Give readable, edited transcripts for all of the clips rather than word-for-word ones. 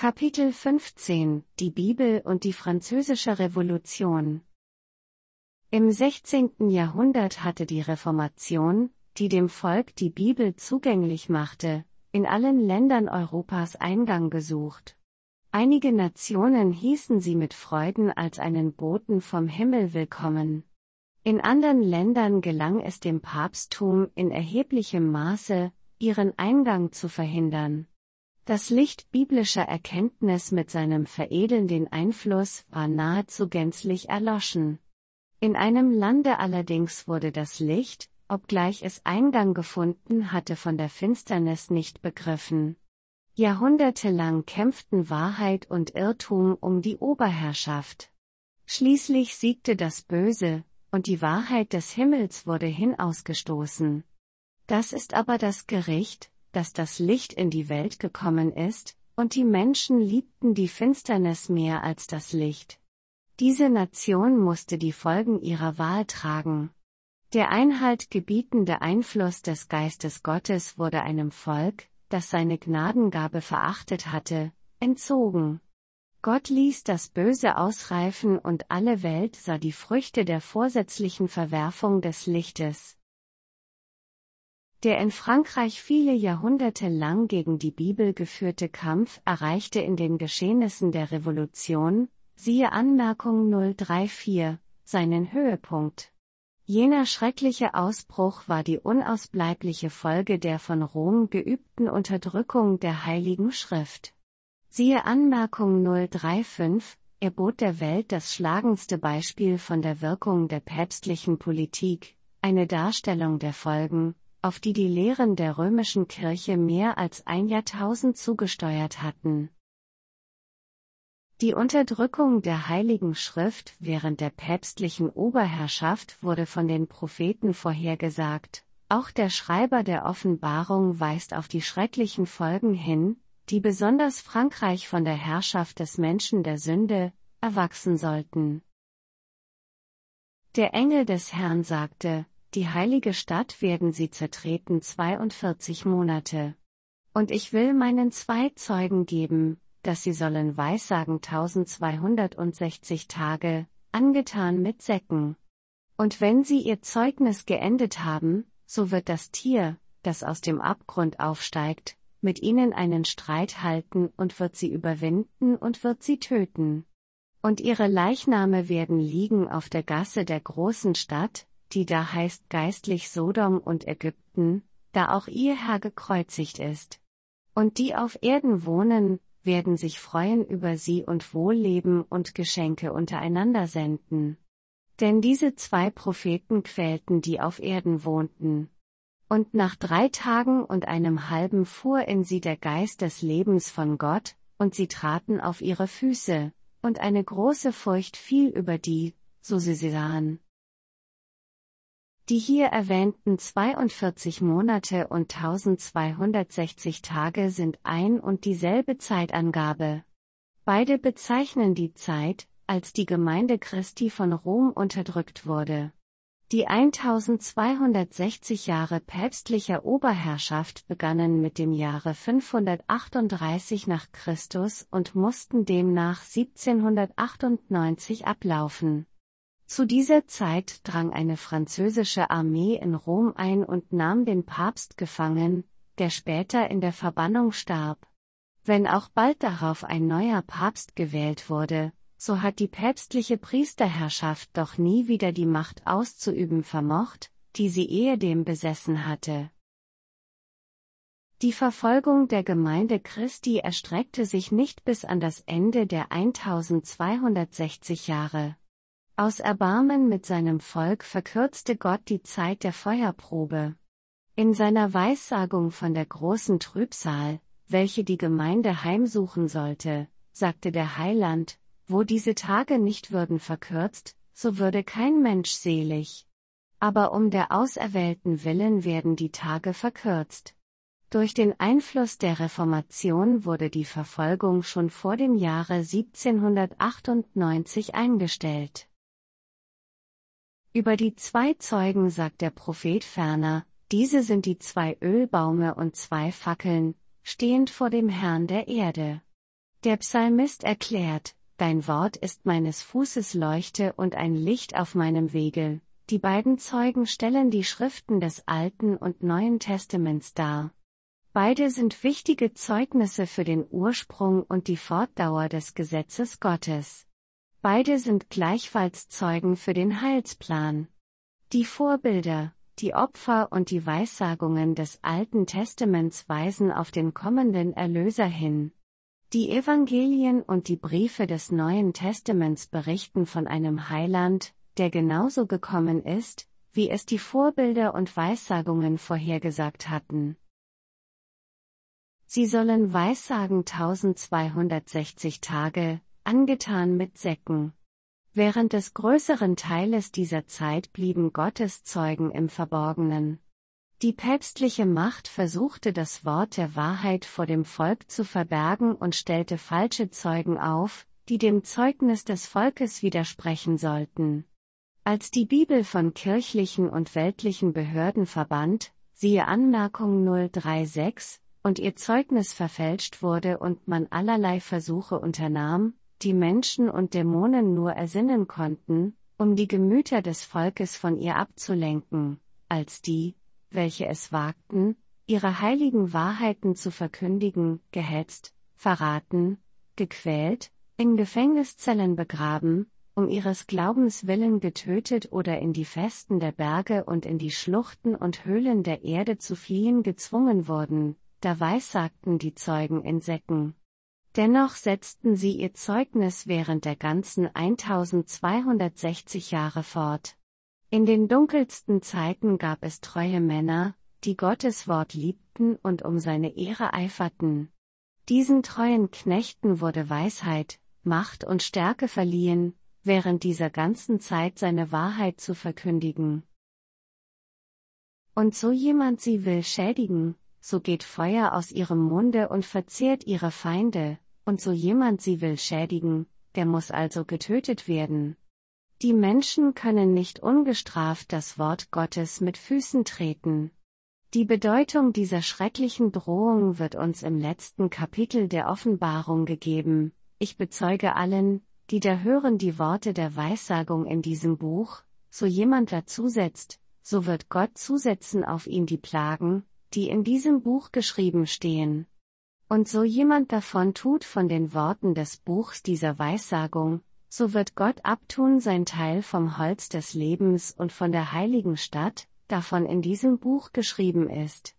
Kapitel 15 – Die Bibel und die Französische Revolution. Im 16. Jahrhundert hatte die Reformation, die dem Volk die Bibel zugänglich machte, in allen Ländern Europas Eingang gesucht. Einige Nationen hießen sie mit Freuden als einen Boten vom Himmel willkommen. In anderen Ländern gelang es dem Papsttum in erheblichem Maße, ihren Eingang zu verhindern. Das Licht biblischer Erkenntnis mit seinem veredelnden Einfluss war nahezu gänzlich erloschen. In einem Lande allerdings wurde das Licht, obgleich es Eingang gefunden hatte, von der Finsternis nicht begriffen. Jahrhundertelang kämpften Wahrheit und Irrtum um die Oberherrschaft. Schließlich siegte das Böse, und die Wahrheit des Himmels wurde hinausgestoßen. Das ist aber das Gericht, dass das Licht in die Welt gekommen ist, und die Menschen liebten die Finsternis mehr als das Licht. Diese Nation musste die Folgen ihrer Wahl tragen. Der Einhalt gebietende Einfluss des Geistes Gottes wurde einem Volk, das seine Gnadengabe verachtet hatte, entzogen. Gott ließ das Böse ausreifen und alle Welt sah die Früchte der vorsätzlichen Verwerfung des Lichtes. Der in Frankreich viele Jahrhunderte lang gegen die Bibel geführte Kampf erreichte in den Geschehnissen der Revolution, siehe Anmerkung 034, seinen Höhepunkt. Jener schreckliche Ausbruch war die unausbleibliche Folge der von Rom geübten Unterdrückung der Heiligen Schrift. Siehe Anmerkung 035, er bot der Welt das schlagendste Beispiel von der Wirkung der päpstlichen Politik, eine Darstellung der Folgen, auf die die Lehren der römischen Kirche mehr als ein Jahrtausend zugesteuert hatten. Die Unterdrückung der Heiligen Schrift während der päpstlichen Oberherrschaft wurde von den Propheten vorhergesagt, auch der Schreiber der Offenbarung weist auf die schrecklichen Folgen hin, die besonders Frankreich von der Herrschaft des Menschen der Sünde erwachsen sollten. Der Engel des Herrn sagte: Die heilige Stadt werden sie zertreten 42 Monate. Und ich will meinen 2 Zeugen geben, dass sie sollen weissagen 1260 Tage, angetan mit Säcken. Und wenn sie ihr Zeugnis geendet haben, so wird das Tier, das aus dem Abgrund aufsteigt, mit ihnen einen Streit halten und wird sie überwinden und wird sie töten. Und ihre Leichname werden liegen auf der Gasse der großen Stadt, die da heißt geistlich Sodom und Ägypten, da auch ihr Herr gekreuzigt ist. Und die auf Erden wohnen, werden sich freuen über sie und Wohlleben und Geschenke untereinander senden. Denn diese 2 Propheten quälten die auf Erden wohnten. Und nach 3 Tagen und einem halben fuhr in sie der Geist des Lebens von Gott, und sie traten auf ihre Füße, und eine große Furcht fiel über die, so sie sahen. Die hier erwähnten 42 Monate und 1260 Tage sind ein und dieselbe Zeitangabe. Beide bezeichnen die Zeit, als die Gemeinde Christi von Rom unterdrückt wurde. Die 1260 Jahre päpstlicher Oberherrschaft begannen mit dem Jahre 538 nach Christus und mussten demnach 1798 ablaufen. Zu dieser Zeit drang eine französische Armee in Rom ein und nahm den Papst gefangen, der später in der Verbannung starb. Wenn auch bald darauf ein neuer Papst gewählt wurde, so hat die päpstliche Priesterherrschaft doch nie wieder die Macht auszuüben vermocht, die sie ehedem besessen hatte. Die Verfolgung der Gemeinde Christi erstreckte sich nicht bis an das Ende der 1260 Jahre. Aus Erbarmen mit seinem Volk verkürzte Gott die Zeit der Feuerprobe. In seiner Weissagung von der großen Trübsal, welche die Gemeinde heimsuchen sollte, sagte der Heiland: Wo diese Tage nicht würden verkürzt, so würde kein Mensch selig. Aber um der Auserwählten willen werden die Tage verkürzt. Durch den Einfluss der Reformation wurde die Verfolgung schon vor dem Jahre 1798 eingestellt. Über die 2 Zeugen sagt der Prophet ferner: Diese sind die 2 Ölbaume und 2 Fackeln, stehend vor dem Herrn der Erde. Der Psalmist erklärt: Dein Wort ist meines Fußes Leuchte und ein Licht auf meinem Wege. Die beiden Zeugen stellen die Schriften des Alten und Neuen Testaments dar. Beide sind wichtige Zeugnisse für den Ursprung und die Fortdauer des Gesetzes Gottes. Beide sind gleichfalls Zeugen für den Heilsplan. Die Vorbilder, die Opfer und die Weissagungen des Alten Testaments weisen auf den kommenden Erlöser hin. Die Evangelien und die Briefe des Neuen Testaments berichten von einem Heiland, der genauso gekommen ist, wie es die Vorbilder und Weissagungen vorhergesagt hatten. Sie sollen weissagen 1260 Tage, angetan mit Säcken. Während des größeren Teiles dieser Zeit blieben Gottes Zeugen im Verborgenen. Die päpstliche Macht versuchte das Wort der Wahrheit vor dem Volk zu verbergen und stellte falsche Zeugen auf, die dem Zeugnis des Volkes widersprechen sollten. Als die Bibel von kirchlichen und weltlichen Behörden verbannt, siehe Anmerkung 036, und ihr Zeugnis verfälscht wurde und man allerlei Versuche unternahm, die Menschen und Dämonen nur ersinnen konnten, um die Gemüter des Volkes von ihr abzulenken, als die, welche es wagten, ihre heiligen Wahrheiten zu verkündigen, gehetzt, verraten, gequält, in Gefängniszellen begraben, um ihres Glaubens willen getötet oder in die Festen der Berge und in die Schluchten und Höhlen der Erde zu fliehen gezwungen wurden, da weissagten die Zeugen in Säcken. Dennoch setzten sie ihr Zeugnis während der ganzen 1260 Jahre fort. In den dunkelsten Zeiten gab es treue Männer, die Gottes Wort liebten und um seine Ehre eiferten. Diesen treuen Knechten wurde Weisheit, Macht und Stärke verliehen, während dieser ganzen Zeit seine Wahrheit zu verkündigen. Und so jemand sie will schädigen, so geht Feuer aus ihrem Munde und verzehrt ihre Feinde, und so jemand sie will schädigen, der muss also getötet werden. Die Menschen können nicht ungestraft das Wort Gottes mit Füßen treten. Die Bedeutung dieser schrecklichen Drohung wird uns im letzten Kapitel der Offenbarung gegeben: Ich bezeuge allen, die da hören die Worte der Weissagung in diesem Buch, so jemand dazusetzt, so wird Gott zusetzen auf ihn die Plagen, die in diesem Buch geschrieben stehen. Und so jemand davon tut von den Worten des Buchs dieser Weissagung, so wird Gott abtun sein Teil vom Holz des Lebens und von der heiligen Stadt, davon in diesem Buch geschrieben ist.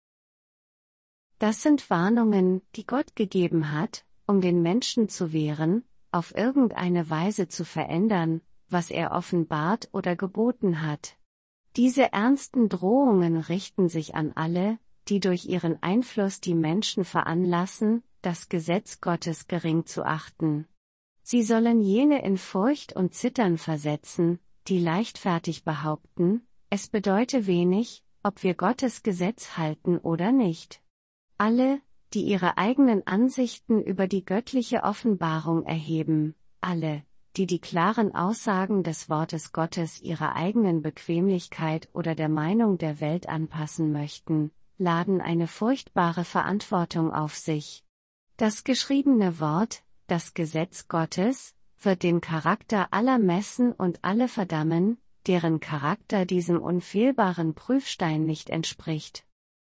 Das sind Warnungen, die Gott gegeben hat, um den Menschen zu wehren, auf irgendeine Weise zu verändern, was er offenbart oder geboten hat. Diese ernsten Drohungen richten sich an alle, die durch ihren Einfluss die Menschen veranlassen, das Gesetz Gottes gering zu achten. Sie sollen jene in Furcht und Zittern versetzen, die leichtfertig behaupten, es bedeute wenig, ob wir Gottes Gesetz halten oder nicht. Alle, die ihre eigenen Ansichten über die göttliche Offenbarung erheben, alle, die die klaren Aussagen des Wortes Gottes ihrer eigenen Bequemlichkeit oder der Meinung der Welt anpassen möchten, laden eine furchtbare Verantwortung auf sich. Das geschriebene Wort, das Gesetz Gottes, wird den Charakter aller messen und alle verdammen, deren Charakter diesem unfehlbaren Prüfstein nicht entspricht.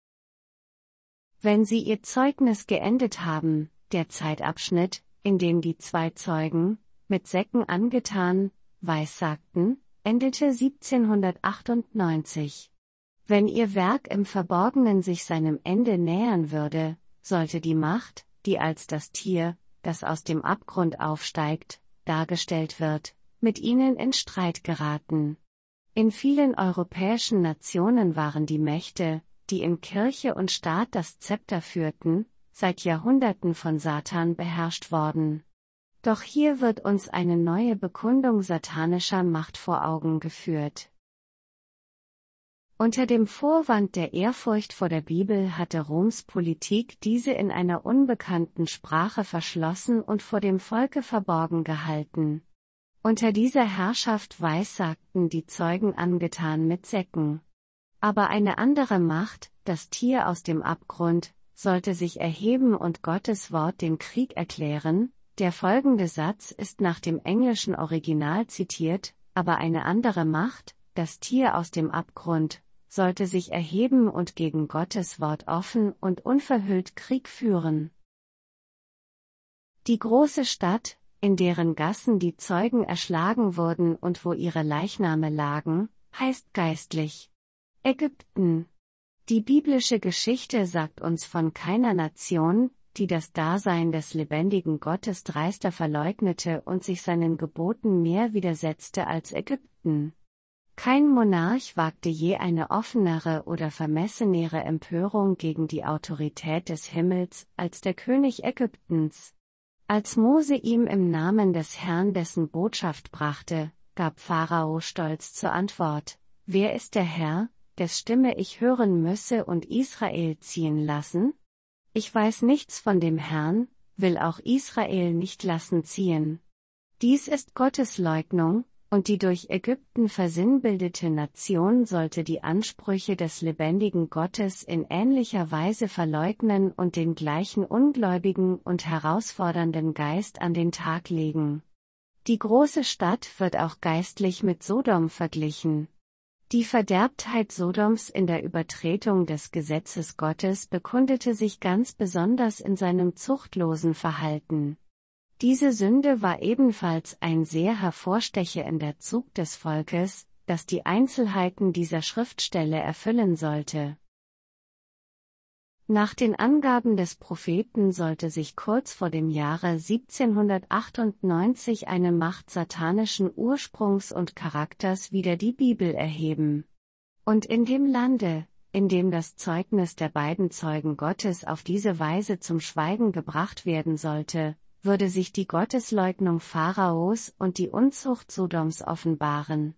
Wenn sie ihr Zeugnis geendet haben, der Zeitabschnitt, in dem die zwei Zeugen, mit Säcken angetan, weissagten, endete 1798. Wenn ihr Werk im Verborgenen sich seinem Ende nähern würde, sollte die Macht, die als das Tier, das aus dem Abgrund aufsteigt, dargestellt wird, mit ihnen in Streit geraten. In vielen europäischen Nationen waren die Mächte, die in Kirche und Staat das Zepter führten, seit Jahrhunderten von Satan beherrscht worden. Doch hier wird uns eine neue Bekundung satanischer Macht vor Augen geführt. Unter dem Vorwand der Ehrfurcht vor der Bibel hatte Roms Politik diese in einer unbekannten Sprache verschlossen und vor dem Volke verborgen gehalten. Unter dieser Herrschaft weissagten die Zeugen angetan mit Säcken. Aber eine andere Macht, das Tier aus dem Abgrund, sollte sich erheben und Gottes Wort den Krieg erklären. Der folgende Satz ist nach dem englischen Original zitiert, aber eine andere Macht, das Tier aus dem Abgrund, sollte sich erheben und gegen Gottes Wort offen und unverhüllt Krieg führen. Die große Stadt, in deren Gassen die Zeugen erschlagen wurden und wo ihre Leichname lagen, heißt geistlich Ägypten. Die biblische Geschichte sagt uns von keiner Nation, die das Dasein des lebendigen Gottes dreister verleugnete und sich seinen Geboten mehr widersetzte als Ägypten. Kein Monarch wagte je eine offenere oder vermessenere Empörung gegen die Autorität des Himmels als der König Ägyptens. Als Mose ihm im Namen des Herrn dessen Botschaft brachte, gab Pharao stolz zur Antwort: Wer ist der Herr, des Stimme ich hören müsse und Israel ziehen lassen? Ich weiß nichts von dem Herrn, will auch Israel nicht lassen ziehen. Dies ist Gottes Leugnung, und die durch Ägypten versinnbildete Nation sollte die Ansprüche des lebendigen Gottes in ähnlicher Weise verleugnen und den gleichen ungläubigen und herausfordernden Geist an den Tag legen. Die große Stadt wird auch geistlich mit Sodom verglichen. Die Verderbtheit Sodoms in der Übertretung des Gesetzes Gottes bekundete sich ganz besonders in seinem zuchtlosen Verhalten. Diese Sünde war ebenfalls ein sehr hervorstechender Zug des Volkes, das die Einzelheiten dieser Schriftstelle erfüllen sollte. Nach den Angaben des Propheten sollte sich kurz vor dem Jahre 1798 eine Macht satanischen Ursprungs und Charakters wider die Bibel erheben. Und in dem Lande, in dem das Zeugnis der beiden Zeugen Gottes auf diese Weise zum Schweigen gebracht werden sollte, würde sich die Gottesleugnung Pharaos und die Unzucht Sodoms offenbaren.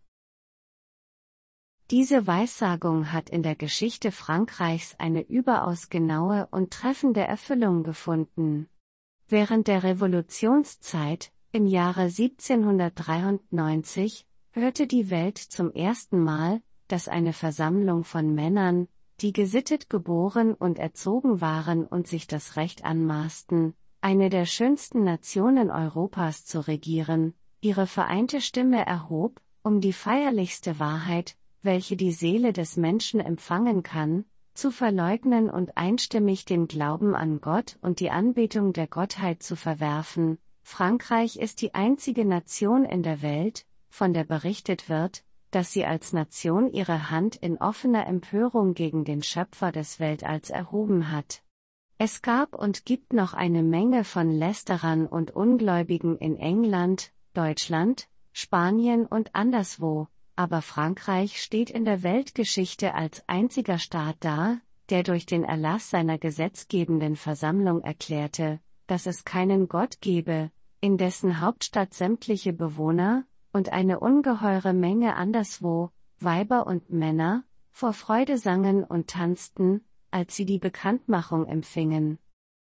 Diese Weissagung hat in der Geschichte Frankreichs eine überaus genaue und treffende Erfüllung gefunden. Während der Revolutionszeit, im Jahre 1793, hörte die Welt zum ersten Mal, dass eine Versammlung von Männern, die gesittet geboren und erzogen waren und sich das Recht anmaßten, eine der schönsten Nationen Europas zu regieren, ihre vereinte Stimme erhob, um die feierlichste Wahrheit, welche die Seele des Menschen empfangen kann, zu verleugnen und einstimmig den Glauben an Gott und die Anbetung der Gottheit zu verwerfen. Frankreich ist die einzige Nation in der Welt, von der berichtet wird, dass sie als Nation ihre Hand in offener Empörung gegen den Schöpfer des Weltalls erhoben hat. Es gab und gibt noch eine Menge von Lästerern und Ungläubigen in England, Deutschland, Spanien und anderswo, aber Frankreich steht in der Weltgeschichte als einziger Staat da, der durch den Erlass seiner gesetzgebenden Versammlung erklärte, dass es keinen Gott gebe, in dessen Hauptstadt sämtliche Bewohner, und eine ungeheure Menge anderswo, Weiber und Männer, vor Freude sangen und tanzten, als sie die Bekanntmachung empfingen.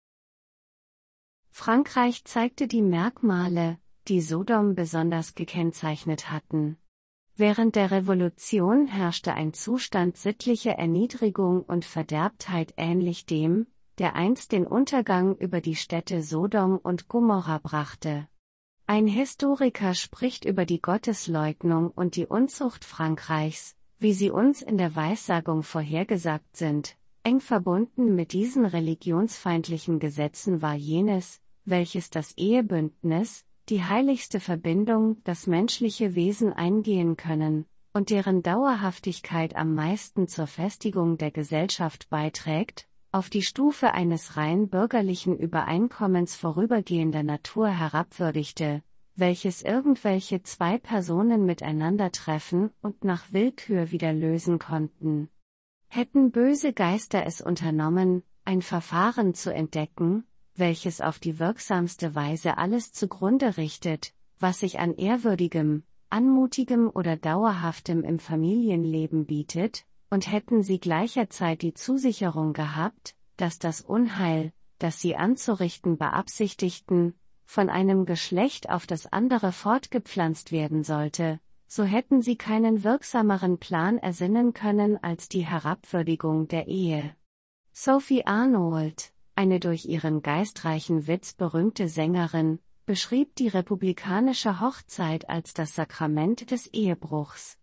Frankreich zeigte die Merkmale, die Sodom besonders gekennzeichnet hatten. Während der Revolution herrschte ein Zustand sittlicher Erniedrigung und Verderbtheit ähnlich dem, der einst den Untergang über die Städte Sodom und Gomorra brachte. Ein Historiker spricht über die Gottesleugnung und die Unzucht Frankreichs, wie sie uns in der Weissagung vorhergesagt sind. Eng verbunden mit diesen religionsfeindlichen Gesetzen war jenes, welches das Ehebündnis, die heiligste Verbindung, das menschliche Wesen eingehen können, und deren Dauerhaftigkeit am meisten zur Festigung der Gesellschaft beiträgt, auf die Stufe eines rein bürgerlichen Übereinkommens vorübergehender Natur herabwürdigte, welches irgendwelche zwei Personen miteinander treffen und nach Willkür wieder lösen konnten. Hätten böse Geister es unternommen, ein Verfahren zu entdecken, welches auf die wirksamste Weise alles zugrunde richtet, was sich an ehrwürdigem, anmutigem oder dauerhaftem im Familienleben bietet, und hätten sie gleicherzeit die Zusicherung gehabt, dass das Unheil, das sie anzurichten beabsichtigten, von einem Geschlecht auf das andere fortgepflanzt werden sollte, so hätten sie keinen wirksameren Plan ersinnen können als die Herabwürdigung der Ehe. Sophie Arnold, eine durch ihren geistreichen Witz berühmte Sängerin, beschrieb die republikanische Hochzeit als das Sakrament des Ehebruchs.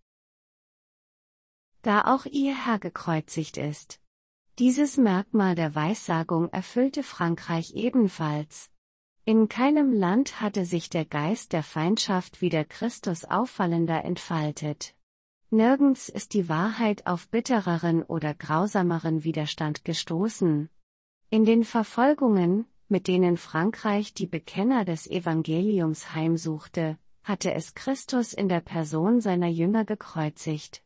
Da auch ihr Herr gekreuzigt ist. Dieses Merkmal der Weissagung erfüllte Frankreich ebenfalls. In keinem Land hatte sich der Geist der Feindschaft wie der Christus auffallender entfaltet. Nirgends ist die Wahrheit auf bittereren oder grausameren Widerstand gestoßen. In den Verfolgungen, mit denen Frankreich die Bekenner des Evangeliums heimsuchte, hatte es Christus in der Person seiner Jünger gekreuzigt.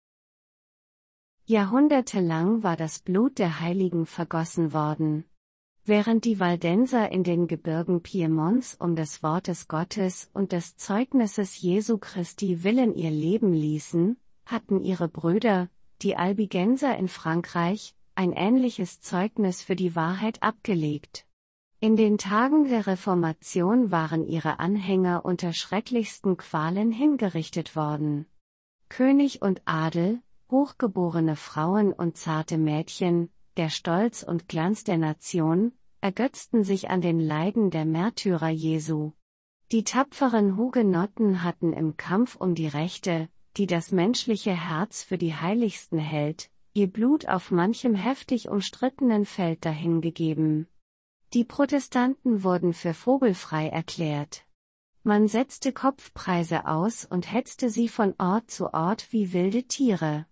Jahrhundertelang war das Blut der Heiligen vergossen worden. Während die Waldenser in den Gebirgen Piemonts um des Wortes Gottes und des Zeugnisses Jesu Christi willen ihr Leben ließen, hatten ihre Brüder, die Albigenser in Frankreich, ein ähnliches Zeugnis für die Wahrheit abgelegt. In den Tagen der Reformation waren ihre Anhänger unter schrecklichsten Qualen hingerichtet worden. König und Adel, hochgeborene Frauen und zarte Mädchen, der Stolz und Glanz der Nation, ergötzten sich an den Leiden der Märtyrer Jesu. Die tapferen Hugenotten hatten im Kampf um die Rechte, die das menschliche Herz für die Heiligsten hält, ihr Blut auf manchem heftig umstrittenen Feld dahingegeben. Die Protestanten wurden für vogelfrei erklärt. Man setzte Kopfpreise aus und hetzte sie von Ort zu Ort wie wilde Tiere.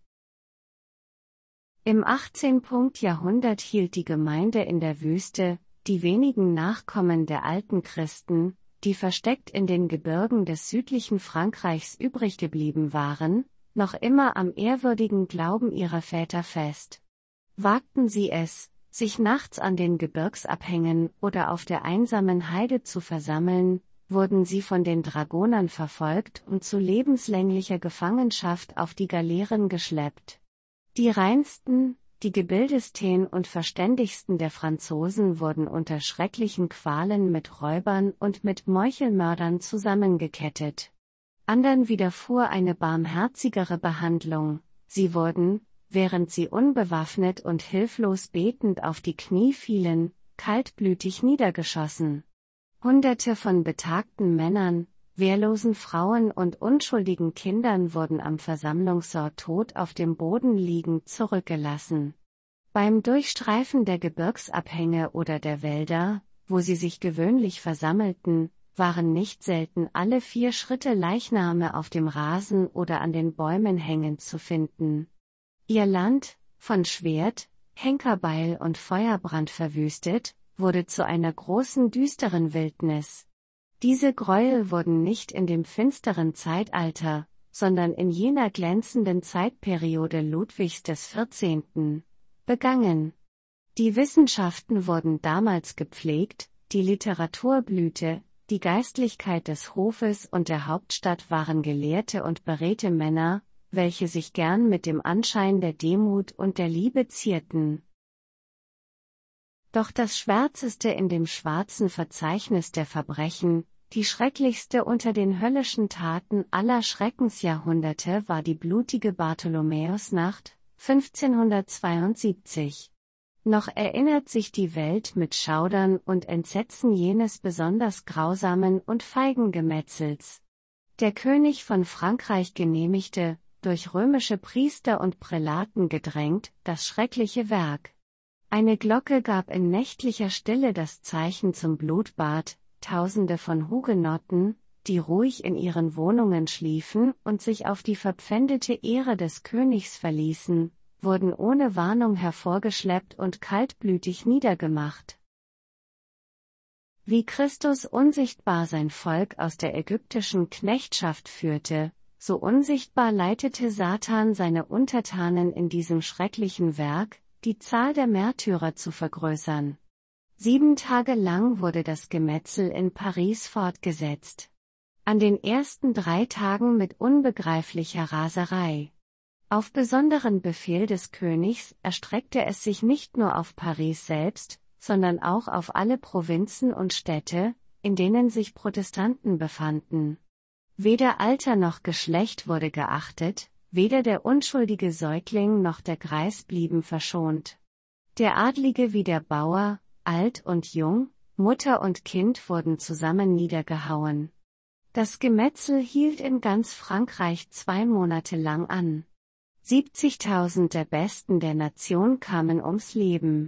Im 18. Jahrhundert hielt die Gemeinde in der Wüste, die wenigen Nachkommen der alten Christen, die versteckt in den Gebirgen des südlichen Frankreichs übrig geblieben waren, noch immer am ehrwürdigen Glauben ihrer Väter fest. Wagten sie es, sich nachts an den Gebirgsabhängen oder auf der einsamen Heide zu versammeln, wurden sie von den Dragonern verfolgt und zu lebenslänglicher Gefangenschaft auf die Galeeren geschleppt. Die reinsten, die gebildesten und verständigsten der Franzosen wurden unter schrecklichen Qualen mit Räubern und mit Meuchelmördern zusammengekettet. Andern widerfuhr eine barmherzigere Behandlung, sie wurden, während sie unbewaffnet und hilflos betend auf die Knie fielen, kaltblütig niedergeschossen. Hunderte von betagten Männern, wehrlosen Frauen und unschuldigen Kindern wurden am Versammlungsort tot auf dem Boden liegend zurückgelassen. Beim Durchstreifen der Gebirgsabhänge oder der Wälder, wo sie sich gewöhnlich versammelten, waren nicht selten alle 4 Schritte Leichname auf dem Rasen oder an den Bäumen hängend zu finden. Ihr Land, von Schwert, Henkerbeil und Feuerbrand verwüstet, wurde zu einer großen düsteren Wildnis. Diese Gräuel wurden nicht in dem finsteren Zeitalter, sondern in jener glänzenden Zeitperiode Ludwigs des 14. begangen. Die Wissenschaften wurden damals gepflegt, die Literatur blühte, die Geistlichkeit des Hofes und der Hauptstadt waren gelehrte und beredte Männer, welche sich gern mit dem Anschein der Demut und der Liebe zierten. Doch das Schwärzeste in dem schwarzen Verzeichnis der Verbrechen, die schrecklichste unter den höllischen Taten aller Schreckensjahrhunderte war die blutige Bartholomäusnacht, 1572. Noch erinnert sich die Welt mit Schaudern und Entsetzen jenes besonders grausamen und feigen Gemetzels. Der König von Frankreich genehmigte, durch römische Priester und Prälaten gedrängt, das schreckliche Werk. Eine Glocke gab in nächtlicher Stille das Zeichen zum Blutbad. Tausende von Hugenotten, die ruhig in ihren Wohnungen schliefen und sich auf die verpfändete Ehre des Königs verließen, wurden ohne Warnung hervorgeschleppt und kaltblütig niedergemacht. Wie Christus unsichtbar sein Volk aus der ägyptischen Knechtschaft führte, so unsichtbar leitete Satan seine Untertanen in diesem schrecklichen Werk, die Zahl der Märtyrer zu vergrößern. 7 Tage lang wurde das Gemetzel in Paris fortgesetzt. An den ersten 3 Tagen mit unbegreiflicher Raserei. Auf besonderen Befehl des Königs erstreckte es sich nicht nur auf Paris selbst, sondern auch auf alle Provinzen und Städte, in denen sich Protestanten befanden. Weder Alter noch Geschlecht wurde geachtet, weder der unschuldige Säugling noch der Greis blieben verschont. Der Adlige wie der Bauer, alt und jung, Mutter und Kind wurden zusammen niedergehauen. Das Gemetzel hielt in ganz Frankreich 2 Monate lang an. 70.000 der Besten der Nation kamen ums Leben.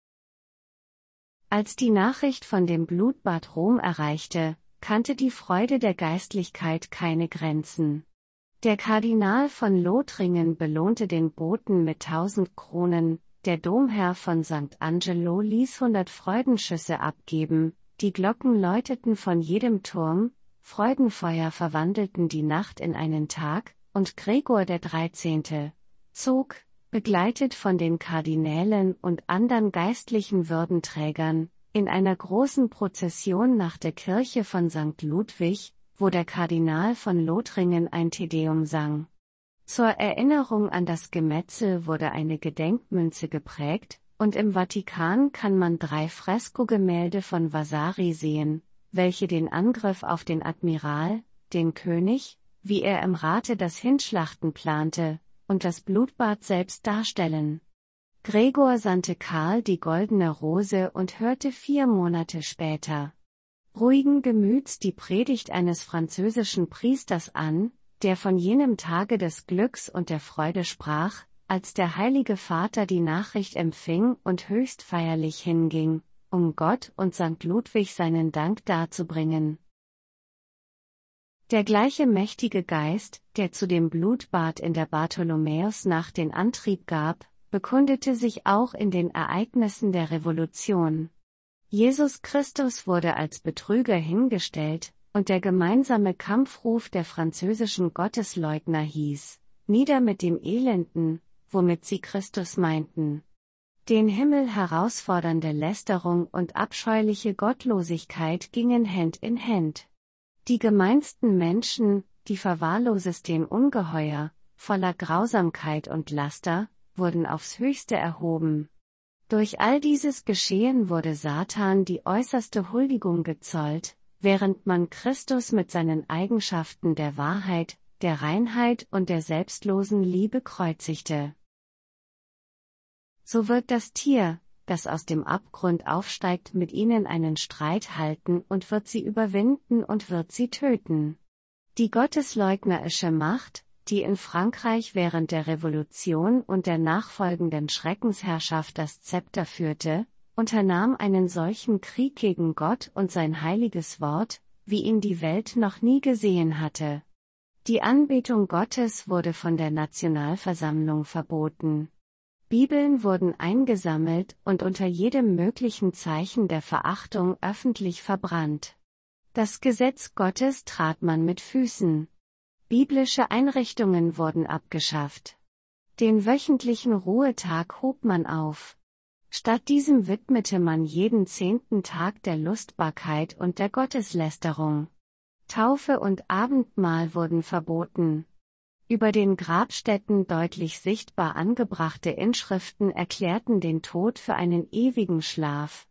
Als die Nachricht von dem Blutbad Rom erreichte, kannte die Freude der Geistlichkeit keine Grenzen. Der Kardinal von Lothringen belohnte den Boten mit 1000 Kronen, der Domherr von St. Angelo ließ 100 Freudenschüsse abgeben, die Glocken läuteten von jedem Turm, Freudenfeuer verwandelten die Nacht in einen Tag, und Gregor XIII. Zog, begleitet von den Kardinälen und anderen geistlichen Würdenträgern, in einer großen Prozession nach der Kirche von St. Ludwig, wo der Kardinal von Lothringen ein Te Deum sang. Zur Erinnerung an das Gemetzel wurde eine Gedenkmünze geprägt, und im Vatikan kann man 3 Freskogemälde von Vasari sehen, welche den Angriff auf den Admiral, den König, wie er im Rate das Hinschlachten plante, und das Blutbad selbst darstellen. Gregor sandte Karl die goldene Rose und hörte 4 Monate später ruhigen Gemüts die Predigt eines französischen Priesters an, der von jenem Tage des Glücks und der Freude sprach, als der Heilige Vater die Nachricht empfing und höchst feierlich hinging, um Gott und St. Ludwig seinen Dank darzubringen. Der gleiche mächtige Geist, der zu dem Blutbad in der Bartholomäusnacht den Antrieb gab, bekundete sich auch in den Ereignissen der Revolution. Jesus Christus wurde als Betrüger hingestellt, und der gemeinsame Kampfruf der französischen Gottesleugner hieß: Nieder mit dem Elenden, womit sie Christus meinten. Den Himmel herausfordernde Lästerung und abscheuliche Gottlosigkeit gingen Hand in Hand. Die gemeinsten Menschen, die verwahrlosesten Ungeheuer, voller Grausamkeit und Laster, wurden aufs Höchste erhoben. Durch all dieses Geschehen wurde Satan die äußerste Huldigung gezollt, während man Christus mit seinen Eigenschaften der Wahrheit, der Reinheit und der selbstlosen Liebe kreuzigte. So wird das Tier, das aus dem Abgrund aufsteigt, mit ihnen einen Streit halten und wird sie überwinden und wird sie töten. Die gottesleugnerische Macht, die in Frankreich während der Revolution und der nachfolgenden Schreckensherrschaft das Zepter führte, unternahm einen solchen Krieg gegen Gott und sein heiliges Wort, wie ihn die Welt noch nie gesehen hatte. Die Anbetung Gottes wurde von der Nationalversammlung verboten. Bibeln wurden eingesammelt und unter jedem möglichen Zeichen der Verachtung öffentlich verbrannt. Das Gesetz Gottes trat man mit Füßen. Biblische Einrichtungen wurden abgeschafft. Den wöchentlichen Ruhetag hob man auf. Statt diesem widmete man jeden 10. Tag der Lustbarkeit und der Gotteslästerung. Taufe und Abendmahl wurden verboten. Über den Grabstätten deutlich sichtbar angebrachte Inschriften erklärten den Tod für einen ewigen Schlaf.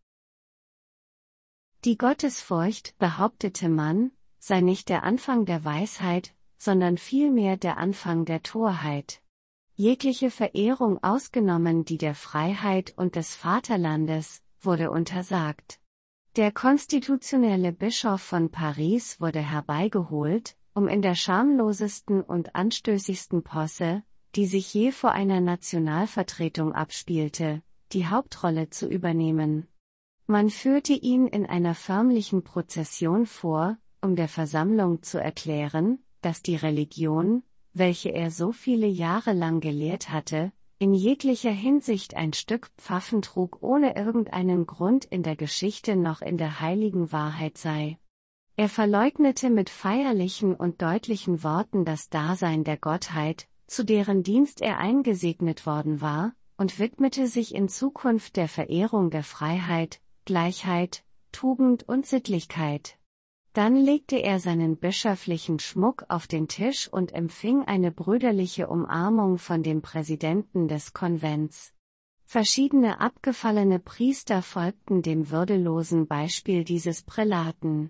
Die Gottesfurcht, behauptete man, sei nicht der Anfang der Weisheit, sondern vielmehr der Anfang der Torheit. Jegliche Verehrung ausgenommen die der Freiheit und des Vaterlandes, wurde untersagt. Der konstitutionelle Bischof von Paris wurde herbeigeholt, um in der schamlosesten und anstößigsten Posse, die sich je vor einer Nationalvertretung abspielte, die Hauptrolle zu übernehmen. Man führte ihn in einer förmlichen Prozession vor, um der Versammlung zu erklären, dass die Religion, welche er so viele Jahre lang gelehrt hatte, in jeglicher Hinsicht ein Stück Pfaffentrug ohne irgendeinen Grund in der Geschichte noch in der heiligen Wahrheit sei. Er verleugnete mit feierlichen und deutlichen Worten das Dasein der Gottheit, zu deren Dienst er eingesegnet worden war, und widmete sich in Zukunft der Verehrung der Freiheit, Gleichheit, Tugend und Sittlichkeit. Dann legte er seinen bischöflichen Schmuck auf den Tisch und empfing eine brüderliche Umarmung von dem Präsidenten des Konvents. Verschiedene abgefallene Priester folgten dem würdelosen Beispiel dieses Prälaten.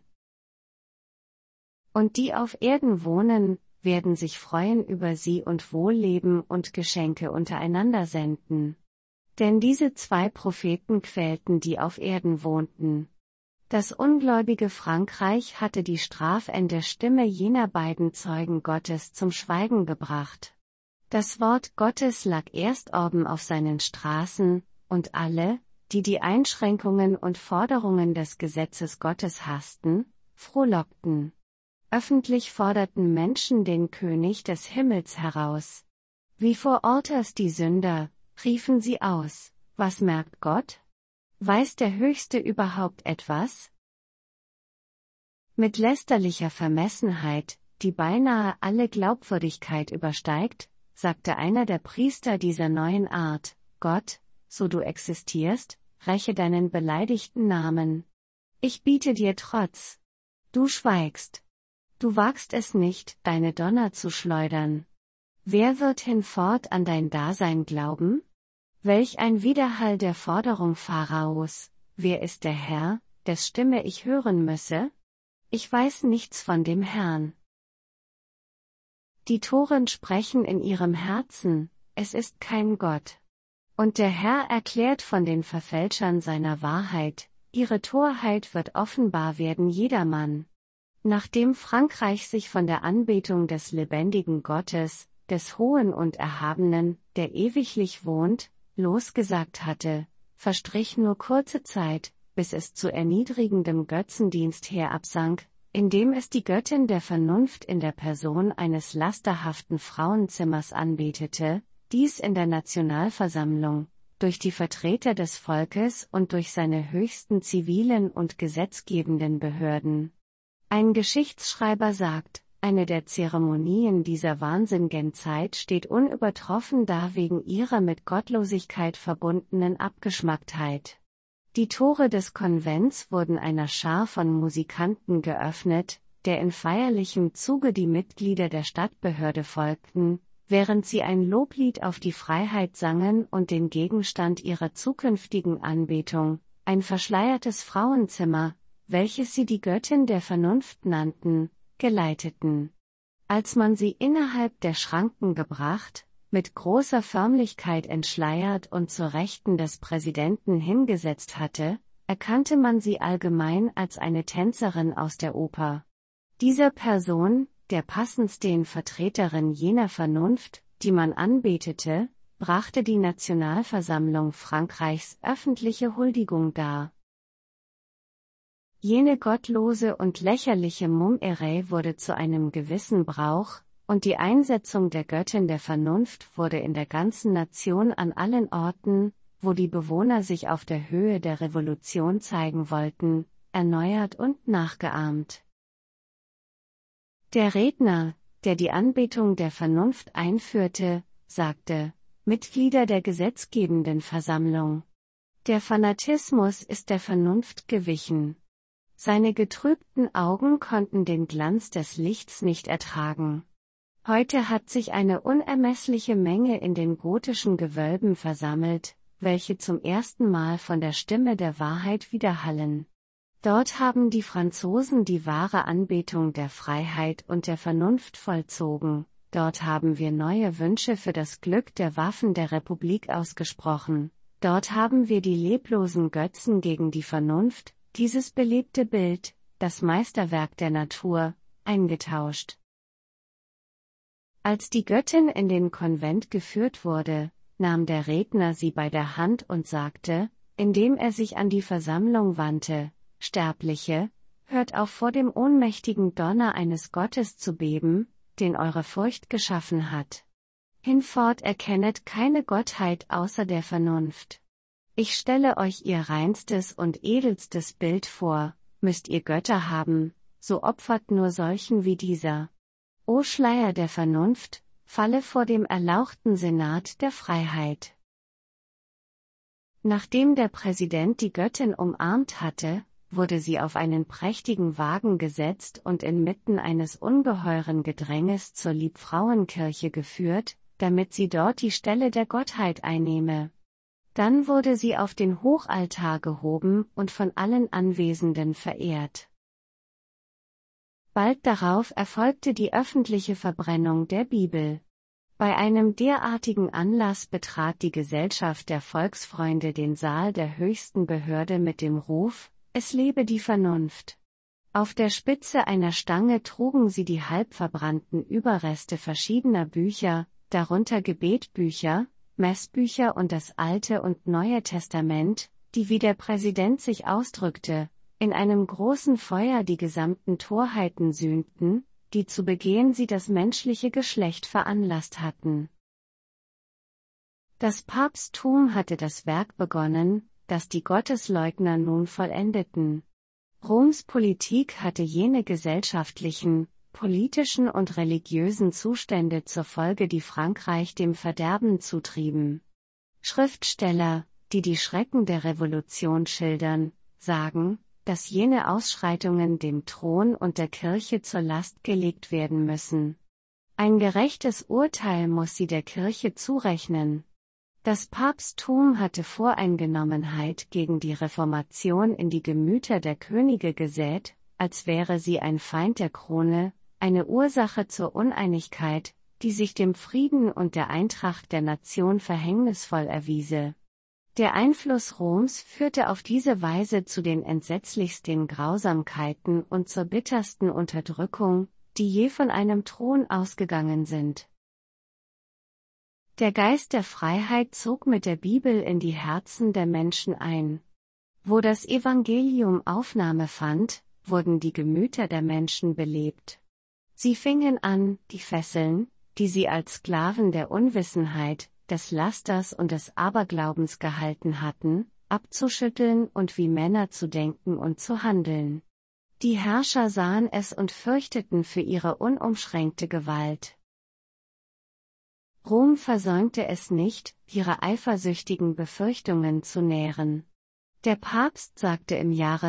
Und die auf Erden wohnen, werden sich freuen über sie und Wohlleben und Geschenke untereinander senden. Denn diese 2 Propheten quälten die auf Erden wohnten. Das ungläubige Frankreich hatte die strafende Stimme jener beiden Zeugen Gottes zum Schweigen gebracht. Das Wort Gottes lag erst oben auf seinen Straßen, und alle, die die Einschränkungen und Forderungen des Gesetzes Gottes hassten, frohlockten. Öffentlich forderten Menschen den König des Himmels heraus. Wie vor Ortes die Sünder, riefen sie aus: Was merkt Gott? Weiß der Höchste überhaupt etwas? Mit lästerlicher Vermessenheit, die beinahe alle Glaubwürdigkeit übersteigt, sagte einer der Priester dieser neuen Art: Gott, so du existierst, räche deinen beleidigten Namen. Ich biete dir Trotz. Du schweigst. Du wagst es nicht, deine Donner zu schleudern. Wer wird hinfort an dein Dasein glauben? Welch ein Widerhall der Forderung Pharaos: Wer ist der Herr, des Stimme ich hören müsse? Ich weiß nichts von dem Herrn. Die Toren sprechen in ihrem Herzen: Es ist kein Gott. Und der Herr erklärt von den Verfälschern seiner Wahrheit: Ihre Torheit wird offenbar werden jedermann. Nachdem Frankreich sich von der Anbetung des lebendigen Gottes, des Hohen und Erhabenen, der ewiglich wohnt, losgesagt hatte, verstrich nur kurze Zeit, bis es zu erniedrigendem Götzendienst herabsank, indem es die Göttin der Vernunft in der Person eines lasterhaften Frauenzimmers anbetete, dies in der Nationalversammlung, durch die Vertreter des Volkes und durch seine höchsten zivilen und gesetzgebenden Behörden. Ein Geschichtsschreiber sagt: Eine der Zeremonien dieser wahnsinnigen Zeit steht unübertroffen da wegen ihrer mit Gottlosigkeit verbundenen Abgeschmacktheit. Die Tore des Konvents wurden einer Schar von Musikanten geöffnet, der in feierlichem Zuge die Mitglieder der Stadtbehörde folgten, während sie ein Loblied auf die Freiheit sangen und den Gegenstand ihrer zukünftigen Anbetung, ein verschleiertes Frauenzimmer, welches sie die Göttin der Vernunft nannten, geleiteten. Als man sie innerhalb der Schranken gebracht, mit großer Förmlichkeit entschleiert und zur Rechten des Präsidenten hingesetzt hatte, erkannte man sie allgemein als eine Tänzerin aus der Oper. Dieser Person, der passendsten Vertreterin jener Vernunft, die man anbetete, brachte die Nationalversammlung Frankreichs öffentliche Huldigung dar. Jene gottlose und lächerliche Mummerei wurde zu einem gewissen Brauch, und die Einsetzung der Göttin der Vernunft wurde in der ganzen Nation an allen Orten, wo die Bewohner sich auf der Höhe der Revolution zeigen wollten, erneuert und nachgeahmt. Der Redner, der die Anbetung der Vernunft einführte, sagte: Mitglieder der gesetzgebenden Versammlung, der Fanatismus ist der Vernunft gewichen. Seine getrübten Augen konnten den Glanz des Lichts nicht ertragen. Heute hat sich eine unermessliche Menge in den gotischen Gewölben versammelt, welche zum ersten Mal von der Stimme der Wahrheit widerhallen. Dort haben die Franzosen die wahre Anbetung der Freiheit und der Vernunft vollzogen, dort haben wir neue Wünsche für das Glück der Waffen der Republik ausgesprochen, dort haben wir die leblosen Götzen gegen die Vernunft, dieses belebte Bild, das Meisterwerk der Natur, eingetauscht. Als die Göttin in den Konvent geführt wurde, nahm der Redner sie bei der Hand und sagte, indem er sich an die Versammlung wandte: Sterbliche, hört auf vor dem ohnmächtigen Donner eines Gottes zu beben, den eure Furcht geschaffen hat. Hinfort erkennet keine Gottheit außer der Vernunft. Ich stelle euch ihr reinstes und edelstes Bild vor, müsst ihr Götter haben, so opfert nur solchen wie dieser. O Schleier der Vernunft, falle vor dem erlauchten Senat der Freiheit. Nachdem der Präsident die Göttin umarmt hatte, wurde sie auf einen prächtigen Wagen gesetzt und inmitten eines ungeheuren Gedränges zur Liebfrauenkirche geführt, damit sie dort die Stelle der Gottheit einnehme. Dann wurde sie auf den Hochaltar gehoben und von allen Anwesenden verehrt. Bald darauf erfolgte die öffentliche Verbrennung der Bibel. Bei einem derartigen Anlass betrat die Gesellschaft der Volksfreunde den Saal der höchsten Behörde mit dem Ruf: Es lebe die Vernunft. Auf der Spitze einer Stange trugen sie die halbverbrannten Überreste verschiedener Bücher, darunter Gebetbücher, Messbücher und das Alte und Neue Testament, die, wie der Präsident sich ausdrückte, in einem großen Feuer die gesamten Torheiten sühnten, die zu begehen sie das menschliche Geschlecht veranlasst hatten. Das Papsttum hatte das Werk begonnen, das die Gottesleugner nun vollendeten. Roms Politik hatte jene gesellschaftlichen, politischen und religiösen Zustände zur Folge, die Frankreich dem Verderben zutrieben. Schriftsteller, die die Schrecken der Revolution schildern, sagen, dass jene Ausschreitungen dem Thron und der Kirche zur Last gelegt werden müssen. Ein gerechtes Urteil muss sie der Kirche zurechnen. Das Papsttum hatte Voreingenommenheit gegen die Reformation in die Gemüter der Könige gesät, als wäre sie ein Feind der Krone, eine Ursache zur Uneinigkeit, die sich dem Frieden und der Eintracht der Nation verhängnisvoll erwiese. Der Einfluss Roms führte auf diese Weise zu den entsetzlichsten Grausamkeiten und zur bittersten Unterdrückung, die je von einem Thron ausgegangen sind. Der Geist der Freiheit zog mit der Bibel in die Herzen der Menschen ein. Wo das Evangelium Aufnahme fand, wurden die Gemüter der Menschen belebt. Sie fingen an, die Fesseln, die sie als Sklaven der Unwissenheit, des Lasters und des Aberglaubens gehalten hatten, abzuschütteln und wie Männer zu denken und zu handeln. Die Herrscher sahen es und fürchteten für ihre unumschränkte Gewalt. Rom versäumte es nicht, ihre eifersüchtigen Befürchtungen zu nähren. Der Papst sagte im Jahre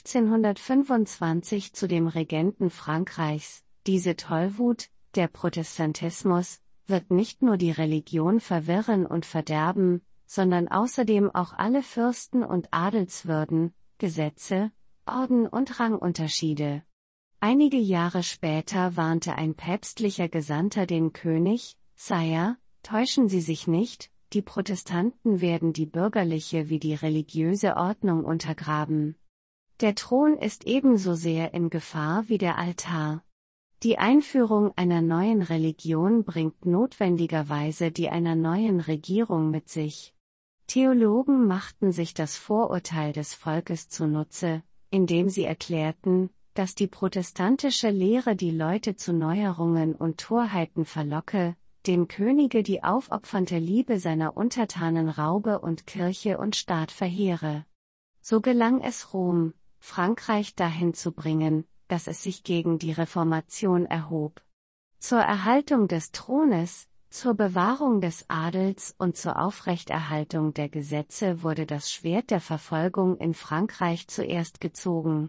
1525 zu dem Regenten Frankreichs: Diese Tollwut, der Protestantismus, wird nicht nur die Religion verwirren und verderben, sondern außerdem auch alle Fürsten und Adelswürden, Gesetze, Orden und Rangunterschiede. Einige Jahre später warnte ein päpstlicher Gesandter den König: Sire, täuschen Sie sich nicht, die Protestanten werden die bürgerliche wie die religiöse Ordnung untergraben. Der Thron ist ebenso sehr in Gefahr wie der Altar. Die Einführung einer neuen Religion bringt notwendigerweise die einer neuen Regierung mit sich. Theologen machten sich das Vorurteil des Volkes zunutze, indem sie erklärten, dass die protestantische Lehre die Leute zu Neuerungen und Torheiten verlocke, dem Könige die aufopfernde Liebe seiner Untertanen raube und Kirche und Staat verheere. So gelang es Rom, Frankreich dahin zu bringen, dass es sich gegen die Reformation erhob. Zur Erhaltung des Thrones, zur Bewahrung des Adels und zur Aufrechterhaltung der Gesetze wurde das Schwert der Verfolgung in Frankreich zuerst gezogen.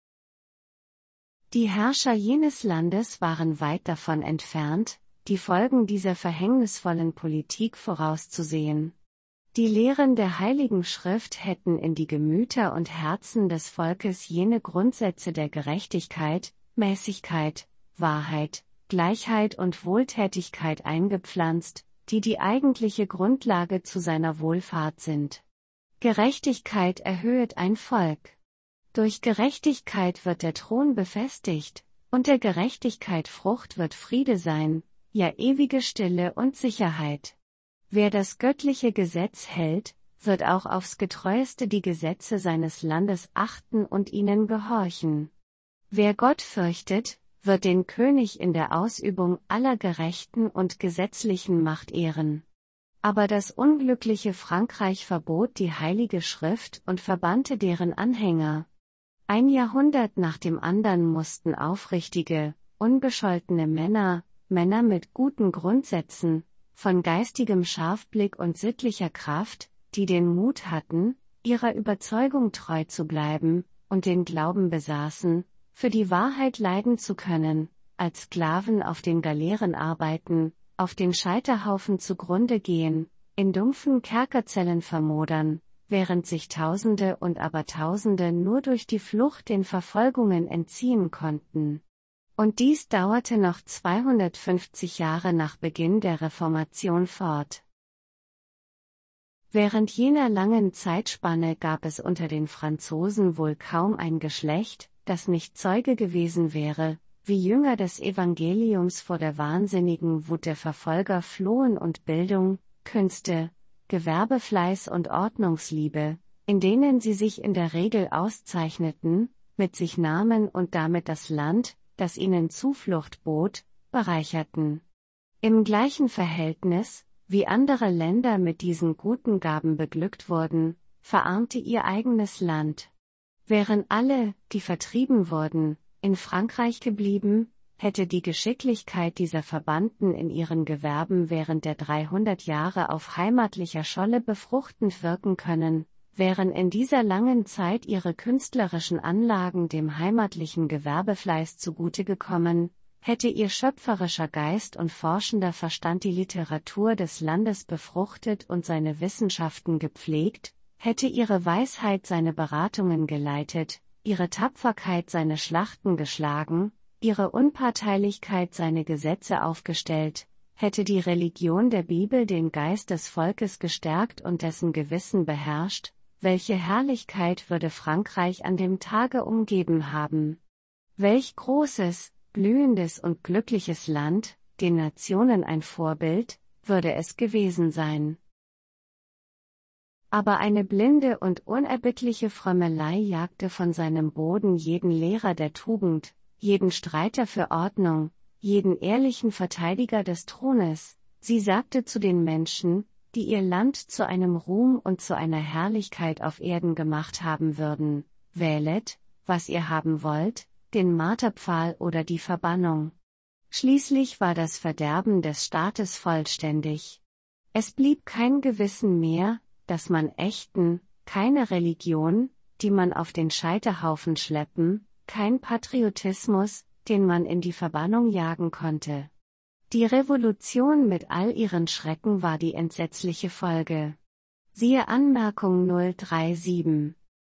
Die Herrscher jenes Landes waren weit davon entfernt, die Folgen dieser verhängnisvollen Politik vorauszusehen. Die Lehren der Heiligen Schrift hätten in die Gemüter und Herzen des Volkes jene Grundsätze der Gerechtigkeit, Mäßigkeit, Wahrheit, Gleichheit und Wohltätigkeit eingepflanzt, die die eigentliche Grundlage zu seiner Wohlfahrt sind. Gerechtigkeit erhöhet ein Volk. Durch Gerechtigkeit wird der Thron befestigt, und der Gerechtigkeit Frucht wird Friede sein, ja ewige Stille und Sicherheit. Wer das göttliche Gesetz hält, wird auch aufs Getreueste die Gesetze seines Landes achten und ihnen gehorchen. Wer Gott fürchtet, wird den König in der Ausübung aller gerechten und gesetzlichen Macht ehren. Aber das unglückliche Frankreich verbot die Heilige Schrift und verbannte deren Anhänger. Ein Jahrhundert nach dem andern mussten aufrichtige, unbescholtene Männer mit guten Grundsätzen, von geistigem Scharfblick und sittlicher Kraft, die den Mut hatten, ihrer Überzeugung treu zu bleiben, und den Glauben besaßen, für die Wahrheit leiden zu können, als Sklaven auf den Galeeren arbeiten, auf den Scheiterhaufen zugrunde gehen, in dumpfen Kerkerzellen vermodern, während sich Tausende und Abertausende nur durch die Flucht den Verfolgungen entziehen konnten. Und dies dauerte noch 250 Jahre nach Beginn der Reformation fort. Während jener langen Zeitspanne gab es unter den Franzosen wohl kaum ein Geschlecht, das nicht Zeuge gewesen wäre, wie Jünger des Evangeliums vor der wahnsinnigen Wut der Verfolger flohen und Bildung, Künste, Gewerbefleiß und Ordnungsliebe, in denen sie sich in der Regel auszeichneten, mit sich nahmen und damit das Land, das ihnen Zuflucht bot, bereicherten. Im gleichen Verhältnis, wie andere Länder mit diesen guten Gaben beglückt wurden, verarmte ihr eigenes Land. Wären alle, die vertrieben wurden, in Frankreich geblieben, hätte die Geschicklichkeit dieser Verbannten in ihren Gewerben während der 300 Jahre auf heimatlicher Scholle befruchtend wirken können, wären in dieser langen Zeit ihre künstlerischen Anlagen dem heimatlichen Gewerbefleiß zugute gekommen, hätte ihr schöpferischer Geist und forschender Verstand die Literatur des Landes befruchtet und seine Wissenschaften gepflegt, hätte ihre Weisheit seine Beratungen geleitet, ihre Tapferkeit seine Schlachten geschlagen, ihre Unparteilichkeit seine Gesetze aufgestellt, hätte die Religion der Bibel den Geist des Volkes gestärkt und dessen Gewissen beherrscht, welche Herrlichkeit würde Frankreich an dem Tage umgeben haben? Welch großes, blühendes und glückliches Land, den Nationen ein Vorbild, würde es gewesen sein. Aber eine blinde und unerbittliche Frömmelei jagte von seinem Boden jeden Lehrer der Tugend, jeden Streiter für Ordnung, jeden ehrlichen Verteidiger des Thrones. Sie sagte zu den Menschen, die ihr Land zu einem Ruhm und zu einer Herrlichkeit auf Erden gemacht haben würden: Wählet, was ihr haben wollt, den Marterpfahl oder die Verbannung. Schließlich war das Verderben des Staates vollständig. Es blieb kein Gewissen mehr, dass man ächten, keine Religion, die man auf den Scheiterhaufen schleppen, kein Patriotismus, den man in die Verbannung jagen konnte. Die Revolution mit all ihren Schrecken war die entsetzliche Folge. Siehe Anmerkung 037.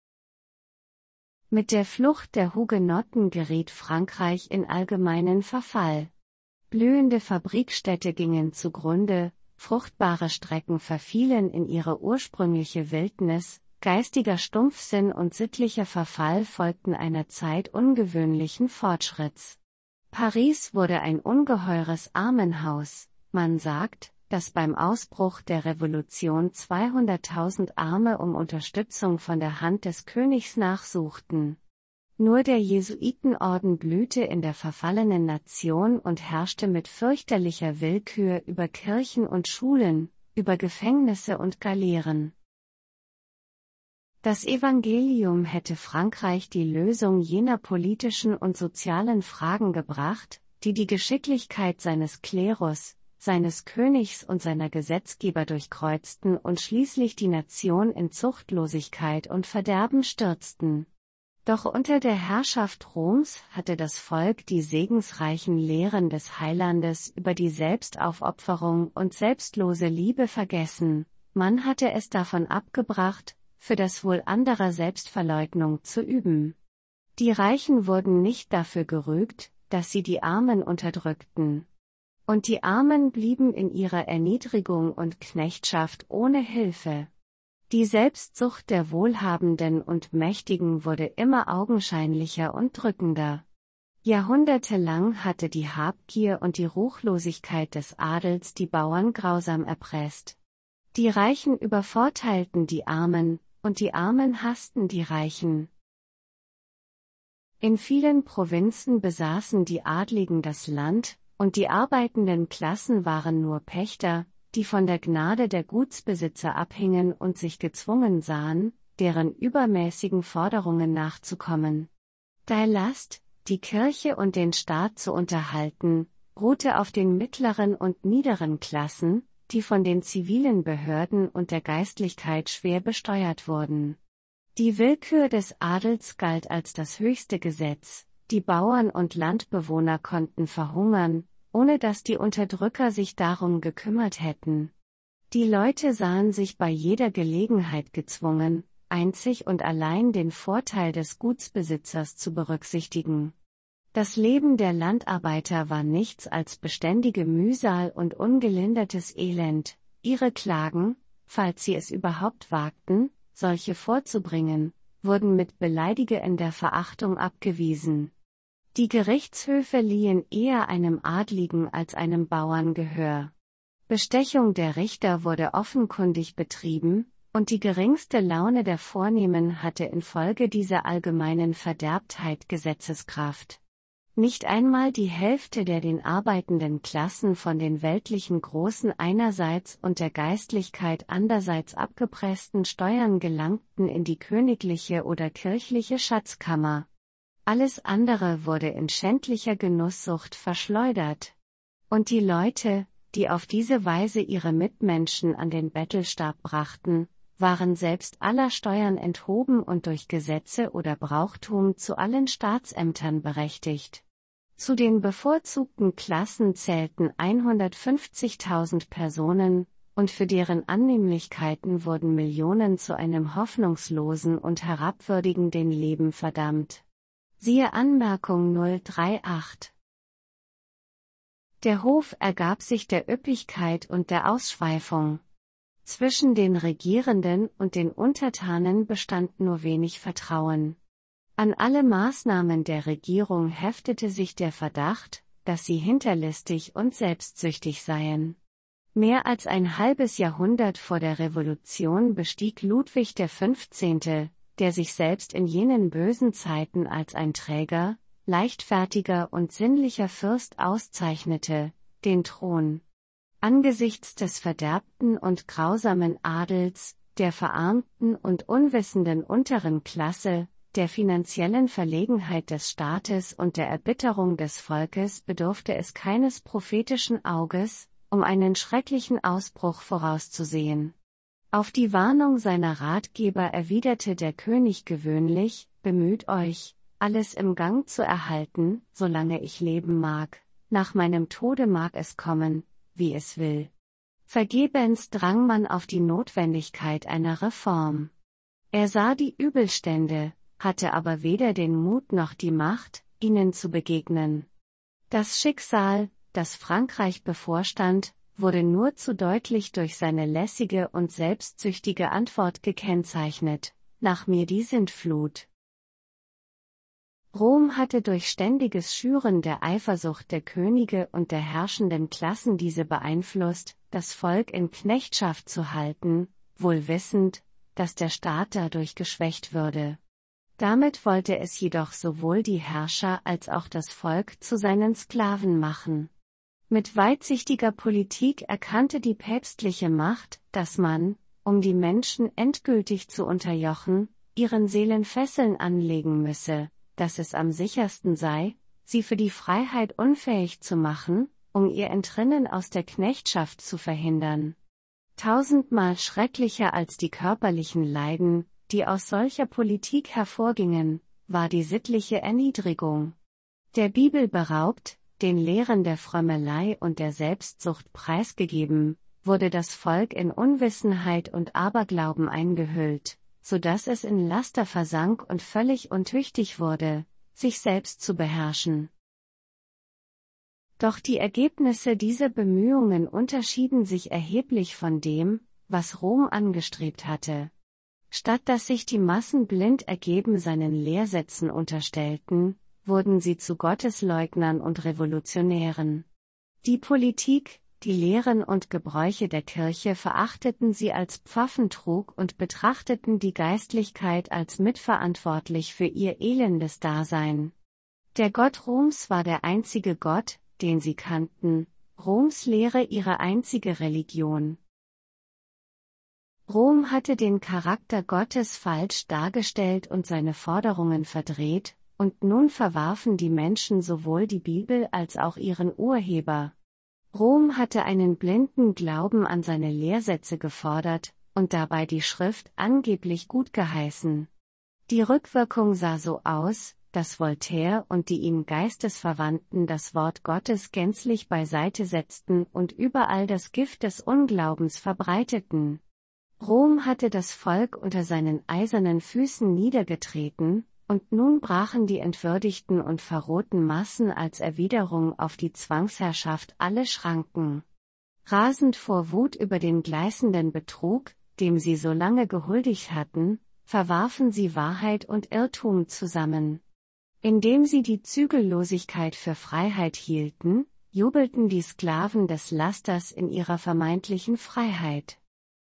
Mit der Flucht der Hugenotten geriet Frankreich in allgemeinen Verfall. Blühende Fabrikstädte gingen zugrunde, fruchtbare Strecken verfielen in ihre ursprüngliche Wildnis, geistiger Stumpfsinn und sittlicher Verfall folgten einer Zeit ungewöhnlichen Fortschritts. Paris wurde ein ungeheures Armenhaus. Man sagt, dass beim Ausbruch der Revolution 200.000 Arme um Unterstützung von der Hand des Königs nachsuchten. Nur der Jesuitenorden blühte in der verfallenen Nation und herrschte mit fürchterlicher Willkür über Kirchen und Schulen, über Gefängnisse und Galeeren. Das Evangelium hätte Frankreich die Lösung jener politischen und sozialen Fragen gebracht, die die Geschicklichkeit seines Klerus, seines Königs und seiner Gesetzgeber durchkreuzten und schließlich die Nation in Zuchtlosigkeit und Verderben stürzten. Doch unter der Herrschaft Roms hatte das Volk die segensreichen Lehren des Heilandes über die Selbstaufopferung und selbstlose Liebe vergessen, man hatte es davon abgebracht, für das Wohl anderer Selbstverleugnung zu üben. Die Reichen wurden nicht dafür gerügt, dass sie die Armen unterdrückten. Und die Armen blieben in ihrer Erniedrigung und Knechtschaft ohne Hilfe. Die Selbstsucht der Wohlhabenden und Mächtigen wurde immer augenscheinlicher und drückender. Jahrhundertelang hatte die Habgier und die Ruchlosigkeit des Adels die Bauern grausam erpresst. Die Reichen übervorteilten die Armen, und die Armen hassten die Reichen. In vielen Provinzen besaßen die Adligen das Land, und die arbeitenden Klassen waren nur Pächter, die von der Gnade der Gutsbesitzer abhingen und sich gezwungen sahen, deren übermäßigen Forderungen nachzukommen. Die Last, die Kirche und den Staat zu unterhalten, ruhte auf den mittleren und niederen Klassen, die von den zivilen Behörden und der Geistlichkeit schwer besteuert wurden. Die Willkür des Adels galt als das höchste Gesetz, die Bauern und Landbewohner konnten verhungern, ohne dass die Unterdrücker sich darum gekümmert hätten. Die Leute sahen sich bei jeder Gelegenheit gezwungen, einzig und allein den Vorteil des Gutsbesitzers zu berücksichtigen. Das Leben der Landarbeiter war nichts als beständige Mühsal und ungelindertes Elend. Ihre Klagen, falls sie es überhaupt wagten, solche vorzubringen, wurden mit beleidigender Verachtung abgewiesen. Die Gerichtshöfe liehen eher einem Adligen als einem Bauern Gehör. Bestechung der Richter wurde offenkundig betrieben, und die geringste Laune der Vornehmen hatte infolge dieser allgemeinen Verderbtheit Gesetzeskraft. Nicht einmal die Hälfte der den arbeitenden Klassen von den weltlichen Großen einerseits und der Geistlichkeit andererseits abgepressten Steuern gelangten in die königliche oder kirchliche Schatzkammer. Alles andere wurde in schändlicher Genusssucht verschleudert. Und die Leute, die auf diese Weise ihre Mitmenschen an den Bettelstab brachten, waren selbst aller Steuern enthoben und durch Gesetze oder Brauchtum zu allen Staatsämtern berechtigt. Zu den bevorzugten Klassen zählten 150.000 Personen, und für deren Annehmlichkeiten wurden Millionen zu einem hoffnungslosen und herabwürdigenden Leben verdammt. Siehe Anmerkung 038. Der Hof ergab sich der Üppigkeit und der Ausschweifung. Zwischen den Regierenden und den Untertanen bestand nur wenig Vertrauen. An alle Maßnahmen der Regierung heftete sich der Verdacht, dass sie hinterlistig und selbstsüchtig seien. Mehr als ein halbes Jahrhundert vor der Revolution bestieg Ludwig XV., der sich selbst in jenen bösen Zeiten als ein träger, leichtfertiger und sinnlicher Fürst auszeichnete, den Thron. Angesichts des verderbten und grausamen Adels, der verarmten und unwissenden unteren Klasse, der finanziellen Verlegenheit des Staates und der Erbitterung des Volkes bedurfte es keines prophetischen Auges, um einen schrecklichen Ausbruch vorauszusehen. Auf die Warnung seiner Ratgeber erwiderte der König gewöhnlich: Bemüht euch, alles im Gang zu erhalten, solange ich leben mag, nach meinem Tode mag es kommen, wie es will. Vergebens drang man auf die Notwendigkeit einer Reform. Er sah die Übelstände, hatte aber weder den Mut noch die Macht, ihnen zu begegnen. Das Schicksal, das Frankreich bevorstand, wurde nur zu deutlich durch seine lässige und selbstsüchtige Antwort gekennzeichnet: Nach mir die Sintflut. Rom hatte durch ständiges Schüren der Eifersucht der Könige und der herrschenden Klassen diese beeinflusst, das Volk in Knechtschaft zu halten, wohl wissend, dass der Staat dadurch geschwächt würde. Damit wollte es jedoch sowohl die Herrscher als auch das Volk zu seinen Sklaven machen. Mit weitsichtiger Politik erkannte die päpstliche Macht, dass man, um die Menschen endgültig zu unterjochen, ihren Seelen Fesseln anlegen müsse, dass es am sichersten sei, sie für die Freiheit unfähig zu machen, um ihr Entrinnen aus der Knechtschaft zu verhindern. Tausendmal schrecklicher als die körperlichen Leiden, die aus solcher Politik hervorgingen, war die sittliche Erniedrigung. Der Bibel beraubt, den Lehren der Frömmelei und der Selbstsucht preisgegeben, wurde das Volk in Unwissenheit und Aberglauben eingehüllt, so dass es in Laster versank und völlig untüchtig wurde, sich selbst zu beherrschen. Doch die Ergebnisse dieser Bemühungen unterschieden sich erheblich von dem, was Rom angestrebt hatte. Statt dass sich die Massen blind ergeben seinen Lehrsätzen unterstellten, wurden sie zu Gottesleugnern und Revolutionären. Die Politik, die Lehren und Gebräuche der Kirche verachteten sie als Pfaffentrug und betrachteten die Geistlichkeit als mitverantwortlich für ihr elendes Dasein. Der Gott Roms war der einzige Gott, den sie kannten, Roms Lehre ihre einzige Religion. Rom hatte den Charakter Gottes falsch dargestellt und seine Forderungen verdreht, und nun verwarfen die Menschen sowohl die Bibel als auch ihren Urheber. Rom hatte einen blinden Glauben an seine Lehrsätze gefordert, und dabei die Schrift angeblich gutgeheißen. Die Rückwirkung sah so aus, dass Voltaire und die ihm Geistesverwandten das Wort Gottes gänzlich beiseite setzten und überall das Gift des Unglaubens verbreiteten. Rom hatte das Volk unter seinen eisernen Füßen niedergetreten, und nun brachen die entwürdigten und verrohten Massen als Erwiderung auf die Zwangsherrschaft alle Schranken. Rasend vor Wut über den gleißenden Betrug, dem sie so lange gehuldigt hatten, verwarfen sie Wahrheit und Irrtum zusammen. Indem sie die Zügellosigkeit für Freiheit hielten, jubelten die Sklaven des Lasters in ihrer vermeintlichen Freiheit.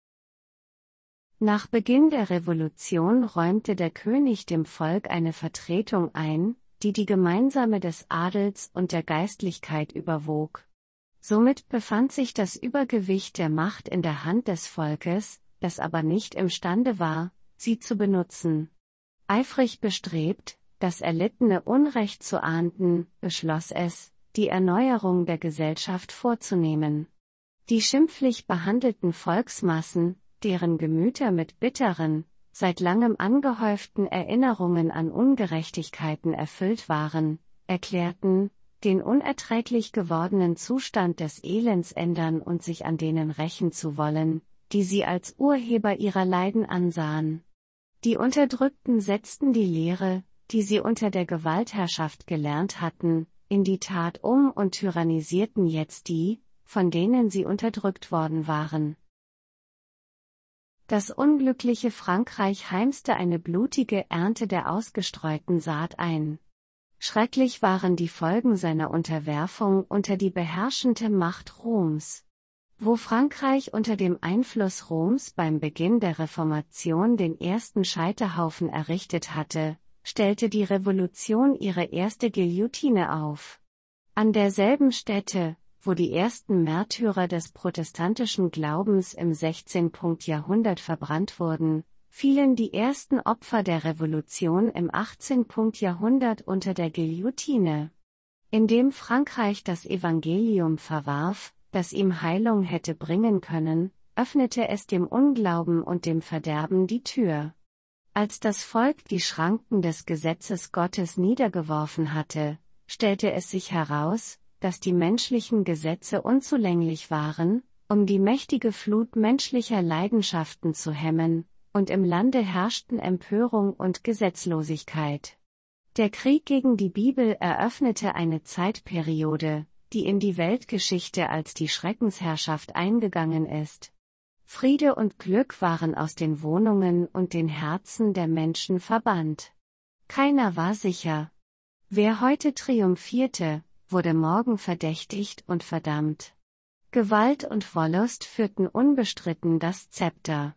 Nach Beginn der Revolution räumte der König dem Volk eine Vertretung ein, die die gemeinsame des Adels und der Geistlichkeit überwog. Somit befand sich das Übergewicht der Macht in der Hand des Volkes, das aber nicht imstande war, sie zu benutzen. Eifrig bestrebt, das erlittene Unrecht zu ahnden, beschloss es, die Erneuerung der Gesellschaft vorzunehmen. Die schimpflich behandelten Volksmassen, deren Gemüter mit bitteren, seit langem angehäuften Erinnerungen an Ungerechtigkeiten erfüllt waren, erklärten, den unerträglich gewordenen Zustand des Elends ändern und sich an denen rächen zu wollen, die sie als Urheber ihrer Leiden ansahen. Die Unterdrückten setzten die Lehre, die sie unter der Gewaltherrschaft gelernt hatten, in die Tat um und tyrannisierten jetzt die, von denen sie unterdrückt worden waren. Das unglückliche Frankreich heimste eine blutige Ernte der ausgestreuten Saat ein. Schrecklich waren die Folgen seiner Unterwerfung unter die beherrschende Macht Roms. Wo Frankreich unter dem Einfluss Roms beim Beginn der Reformation den ersten Scheiterhaufen errichtet hatte, stellte die Revolution ihre erste Guillotine auf. An derselben Stätte, wo die ersten Märtyrer des protestantischen Glaubens im 16. Jahrhundert verbrannt wurden, fielen die ersten Opfer der Revolution im 18. Jahrhundert unter der Guillotine. Indem Frankreich das Evangelium verwarf, das ihm Heilung hätte bringen können, öffnete es dem Unglauben und dem Verderben die Tür. Als das Volk die Schranken des Gesetzes Gottes niedergeworfen hatte, stellte es sich heraus, dass die menschlichen Gesetze unzulänglich waren, um die mächtige Flut menschlicher Leidenschaften zu hemmen, und im Lande herrschten Empörung und Gesetzlosigkeit. Der Krieg gegen die Bibel eröffnete eine Zeitperiode, die in die Weltgeschichte als die Schreckensherrschaft eingegangen ist. Friede und Glück waren aus den Wohnungen und den Herzen der Menschen verbannt. Keiner war sicher. Wer heute triumphierte, wurde morgen verdächtigt und verdammt. Gewalt und Wollust führten unbestritten das Zepter.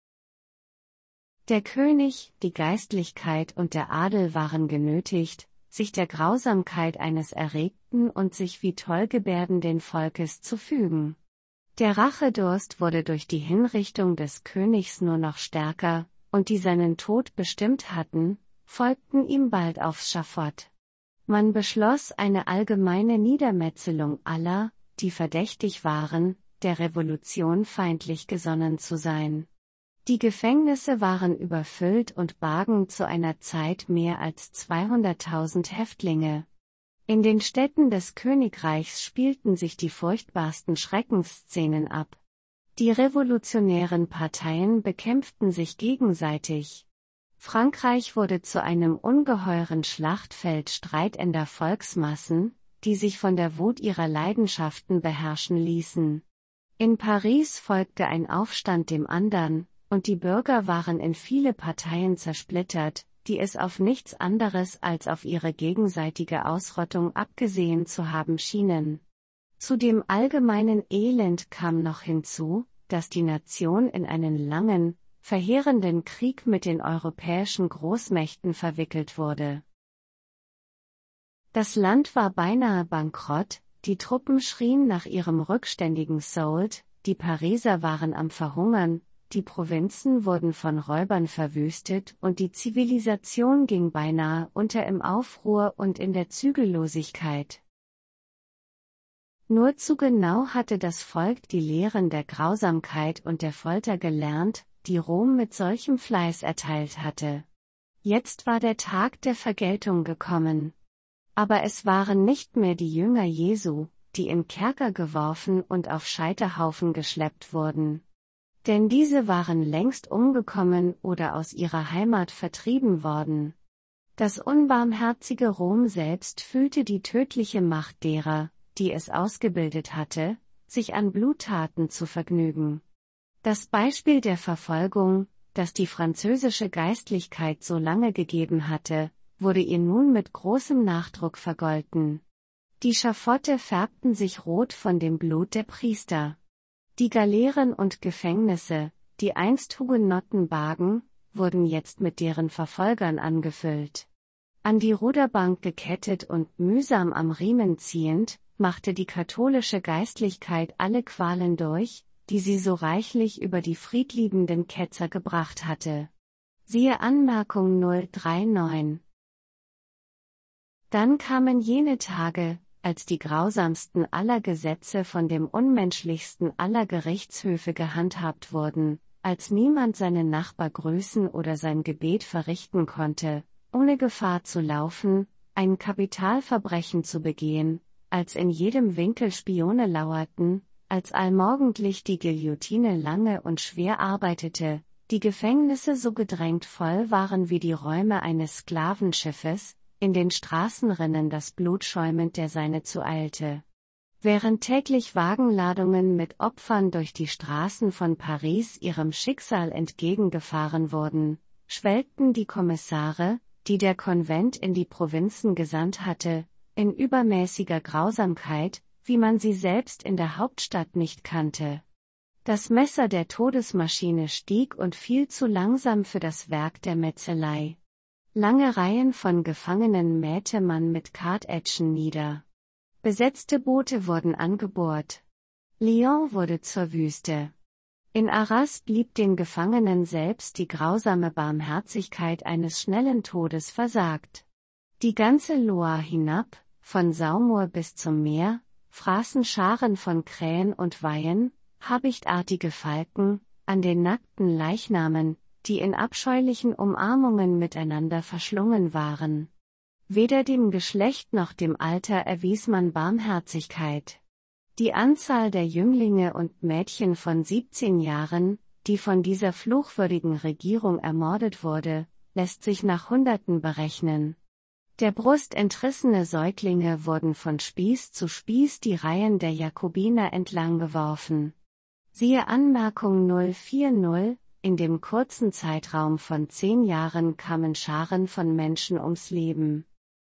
Der König, die Geistlichkeit und der Adel waren genötigt, sich der Grausamkeit eines erregten und sich wie tollgebärdenden Volkes zu fügen. Der Rachedurst wurde durch die Hinrichtung des Königs nur noch stärker, und die seinen Tod bestimmt hatten, folgten ihm bald aufs Schafott. Man beschloss eine allgemeine Niedermetzelung aller, die verdächtig waren, der Revolution feindlich gesonnen zu sein. Die Gefängnisse waren überfüllt und bargen zu einer Zeit mehr als 200.000 Häftlinge. In den Städten des Königreichs spielten sich die furchtbarsten Schreckensszenen ab. Die revolutionären Parteien bekämpften sich gegenseitig. Frankreich wurde zu einem ungeheuren Schlachtfeld streitender Volksmassen, die sich von der Wut ihrer Leidenschaften beherrschen ließen. In Paris folgte ein Aufstand dem andern, und die Bürger waren in viele Parteien zersplittert, die es auf nichts anderes als auf ihre gegenseitige Ausrottung abgesehen zu haben schienen. Zu dem allgemeinen Elend kam noch hinzu, dass die Nation in einen langen, verheerenden Krieg mit den europäischen Großmächten verwickelt wurde. Das Land war beinahe bankrott, die Truppen schrien nach ihrem rückständigen Sold, die Pariser waren am Verhungern, die Provinzen wurden von Räubern verwüstet und die Zivilisation ging beinahe unter im Aufruhr und in der Zügellosigkeit. Nur zu genau hatte das Volk die Lehren der Grausamkeit und der Folter gelernt, die Rom mit solchem Fleiß erteilt hatte. Jetzt war der Tag der Vergeltung gekommen. Aber es waren nicht mehr die Jünger Jesu, die in Kerker geworfen und auf Scheiterhaufen geschleppt wurden. Denn diese waren längst umgekommen oder aus ihrer Heimat vertrieben worden. Das unbarmherzige Rom selbst fühlte die tödliche Macht derer, die es ausgebildet hatte, sich an Bluttaten zu vergnügen. Das Beispiel der Verfolgung, das die französische Geistlichkeit so lange gegeben hatte, wurde ihr nun mit großem Nachdruck vergolten. Die Schaffotte färbten sich rot von dem Blut der Priester. Die Galeeren und Gefängnisse, die einst Hugenotten bargen, wurden jetzt mit deren Verfolgern angefüllt. An die Ruderbank gekettet und mühsam am Riemen ziehend, machte die katholische Geistlichkeit alle Qualen durch, die sie so reichlich über die friedliebenden Ketzer gebracht hatte. Siehe Anmerkung 039. Dann kamen jene Tage, als die grausamsten aller Gesetze von dem unmenschlichsten aller Gerichtshöfe gehandhabt wurden, als niemand seinen Nachbar grüßen oder sein Gebet verrichten konnte, ohne Gefahr zu laufen, ein Kapitalverbrechen zu begehen, als in jedem Winkel Spione lauerten, als allmorgendlich die Guillotine lange und schwer arbeitete, die Gefängnisse so gedrängt voll waren wie die Räume eines Sklavenschiffes, in den Straßenrennen das Blut schäumend der Seine zueilte. Während täglich Wagenladungen mit Opfern durch die Straßen von Paris ihrem Schicksal entgegengefahren wurden, schwelgten die Kommissare, die der Konvent in die Provinzen gesandt hatte, in übermäßiger Grausamkeit, wie man sie selbst in der Hauptstadt nicht kannte. Das Messer der Todesmaschine stieg und fiel zu langsam für das Werk der Metzelei. Lange Reihen von Gefangenen mähte man mit Kartätschen nieder. Besetzte Boote wurden angebohrt. Lyon wurde zur Wüste. In Arras blieb den Gefangenen selbst die grausame Barmherzigkeit eines schnellen Todes versagt. Die ganze Loire hinab, von Saumur bis zum Meer, fraßen Scharen von Krähen und Weihen, habichtartige Falken, an den nackten Leichnamen, die in abscheulichen Umarmungen miteinander verschlungen waren. Weder dem Geschlecht noch dem Alter erwies man Barmherzigkeit. Die Anzahl der Jünglinge und Mädchen von 17 Jahren, die von dieser fluchwürdigen Regierung ermordet wurde, lässt sich nach Hunderten berechnen. Der Brust entrissene Säuglinge wurden von Spieß zu Spieß die Reihen der Jakobiner entlang geworfen. Siehe Anmerkung 040, in dem kurzen Zeitraum von 10 Jahren kamen Scharen von Menschen ums Leben.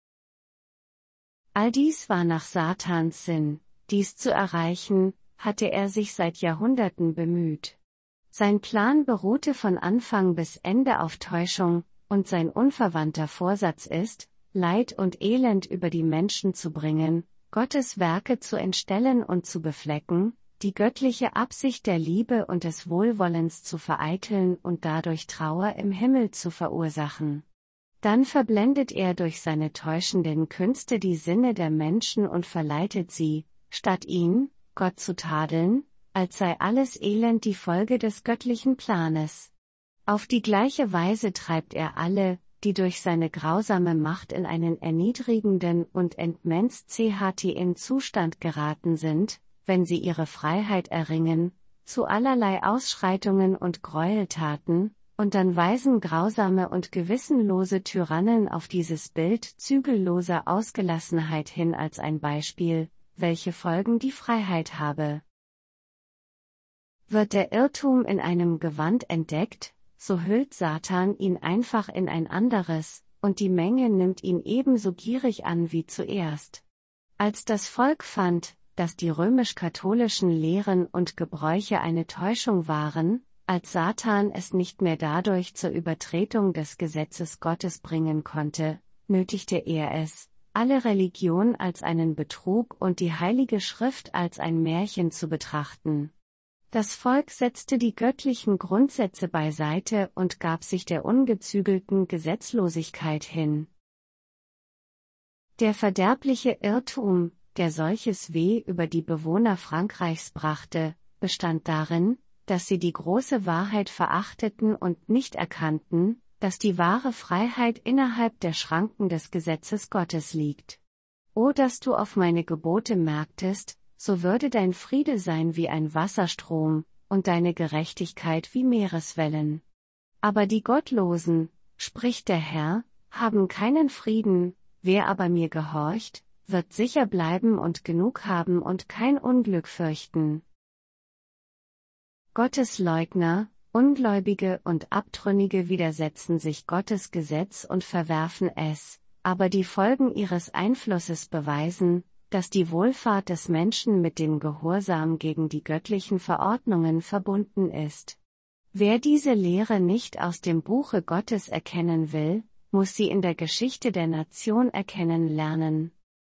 All dies war nach Satans Sinn, dies zu erreichen, hatte er sich seit Jahrhunderten bemüht. Sein Plan beruhte von Anfang bis Ende auf Täuschung, und sein unverwandter Vorsatz ist, Leid und Elend über die Menschen zu bringen, Gottes Werke zu entstellen und zu beflecken, die göttliche Absicht der Liebe und des Wohlwollens zu vereiteln und dadurch Trauer im Himmel zu verursachen. Dann verblendet er durch seine täuschenden Künste die Sinne der Menschen und verleitet sie, statt ihn, Gott zu tadeln, als sei alles Elend die Folge des göttlichen Planes. Auf die gleiche Weise treibt er alle, die durch seine grausame Macht in einen erniedrigenden und entmenschlichen Zustand geraten sind, wenn sie ihre Freiheit erringen, zu allerlei Ausschreitungen und Gräueltaten, und dann weisen grausame und gewissenlose Tyrannen auf dieses Bild zügelloser Ausgelassenheit hin als ein Beispiel, welche Folgen die Freiheit habe. Wird der Irrtum in einem Gewand entdeckt, so hüllt Satan ihn einfach in ein anderes, und die Menge nimmt ihn ebenso gierig an wie zuerst. Als das Volk fand, dass die römisch-katholischen Lehren und Gebräuche eine Täuschung waren, als Satan es nicht mehr dadurch zur Übertretung des Gesetzes Gottes bringen konnte, nötigte er es, alle Religion als einen Betrug und die Heilige Schrift als ein Märchen zu betrachten. Das Volk setzte die göttlichen Grundsätze beiseite und gab sich der ungezügelten Gesetzlosigkeit hin. Der verderbliche Irrtum, der solches Weh über die Bewohner Frankreichs brachte, bestand darin, dass sie die große Wahrheit verachteten und nicht erkannten, dass die wahre Freiheit innerhalb der Schranken des Gesetzes Gottes liegt. O, dass du auf meine Gebote merktest, so würde dein Friede sein wie ein Wasserstrom, und deine Gerechtigkeit wie Meereswellen. Aber die Gottlosen, spricht der Herr, haben keinen Frieden, wer aber mir gehorcht, wird sicher bleiben und genug haben und kein Unglück fürchten. Gottesleugner, Ungläubige und Abtrünnige widersetzen sich Gottes Gesetz und verwerfen es, aber die Folgen ihres Einflusses beweisen, dass die Wohlfahrt des Menschen mit dem Gehorsam gegen die göttlichen Verordnungen verbunden ist. Wer diese Lehre nicht aus dem Buche Gottes erkennen will, muss sie in der Geschichte der Nation erkennen lernen.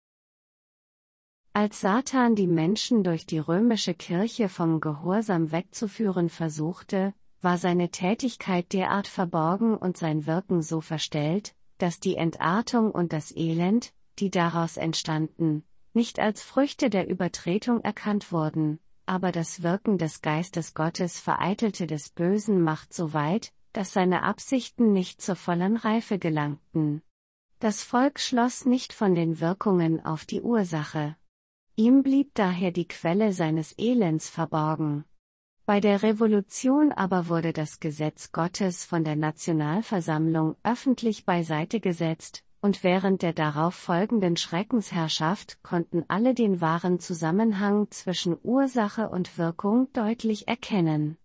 Als Satan die Menschen durch die römische Kirche vom Gehorsam wegzuführen versuchte, war seine Tätigkeit derart verborgen und sein Wirken so verstellt, dass die Entartung und das Elend, die daraus entstanden, nicht als Früchte der Übertretung erkannt wurden, aber das Wirken des Geistes Gottes vereitelte des Bösen Macht so weit, dass seine Absichten nicht zur vollen Reife gelangten. Das Volk schloss nicht von den Wirkungen auf die Ursache. Ihm blieb daher die Quelle seines Elends verborgen. Bei der Revolution aber wurde das Gesetz Gottes von der Nationalversammlung öffentlich beiseite gesetzt, und während der darauf folgenden Schreckensherrschaft konnten alle den wahren Zusammenhang zwischen Ursache und Wirkung deutlich erkennen.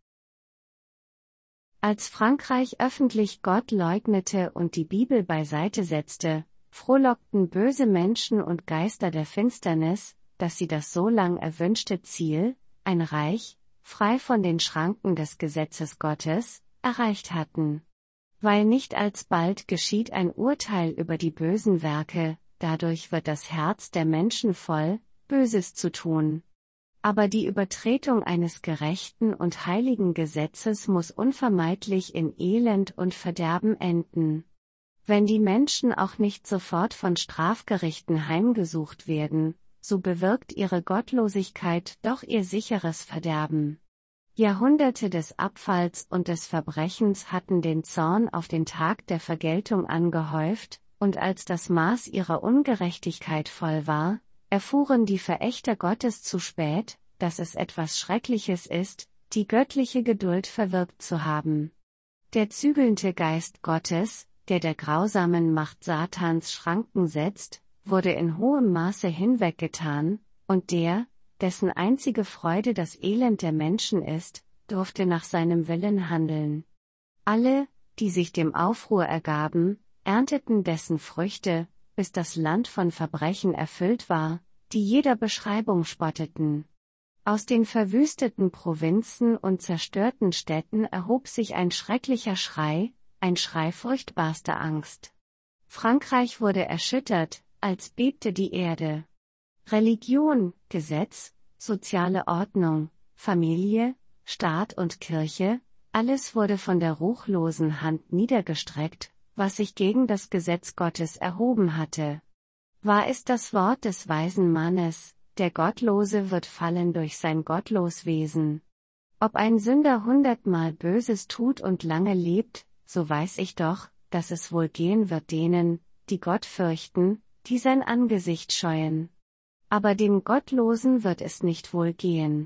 Als Frankreich öffentlich Gott leugnete und die Bibel beiseite setzte, frohlockten böse Menschen und Geister der Finsternis, dass sie das so lang erwünschte Ziel, ein Reich, frei von den Schranken des Gesetzes Gottes, erreicht hatten. Weil nicht alsbald geschieht ein Urteil über die bösen Werke, dadurch wird das Herz der Menschen voll, Böses zu tun. Aber die Übertretung eines gerechten und heiligen Gesetzes muss unvermeidlich in Elend und Verderben enden. Wenn die Menschen auch nicht sofort von Strafgerichten heimgesucht werden, so bewirkt ihre Gottlosigkeit doch ihr sicheres Verderben. Jahrhunderte des Abfalls und des Verbrechens hatten den Zorn auf den Tag der Vergeltung angehäuft, und als das Maß ihrer Ungerechtigkeit voll war, erfuhren die Verächter Gottes zu spät, dass es etwas Schreckliches ist, die göttliche Geduld verwirkt zu haben. Der zügelnde Geist Gottes, der grausamen Macht Satans Schranken setzt, wurde in hohem Maße hinweggetan, und der, dessen einzige Freude das Elend der Menschen ist, durfte nach seinem Willen handeln. Alle, die sich dem Aufruhr ergaben, ernteten dessen Früchte, bis das Land von Verbrechen erfüllt war, die jeder Beschreibung spotteten. Aus den verwüsteten Provinzen und zerstörten Städten erhob sich ein schrecklicher Schrei, ein Schrei furchtbarster Angst. Frankreich wurde erschüttert, als bebte die Erde. Religion, Gesetz, soziale Ordnung, Familie, Staat und Kirche, alles wurde von der ruchlosen Hand niedergestreckt, was sich gegen das Gesetz Gottes erhoben hatte. Wahr ist das Wort des weisen Mannes, der Gottlose wird fallen durch sein Gottloswesen. Ob ein Sünder 100-mal Böses tut und lange lebt, so weiß ich doch, dass es wohl gehen wird denen, die Gott fürchten, die sein Angesicht scheuen. Aber dem Gottlosen wird es nicht wohl gehen.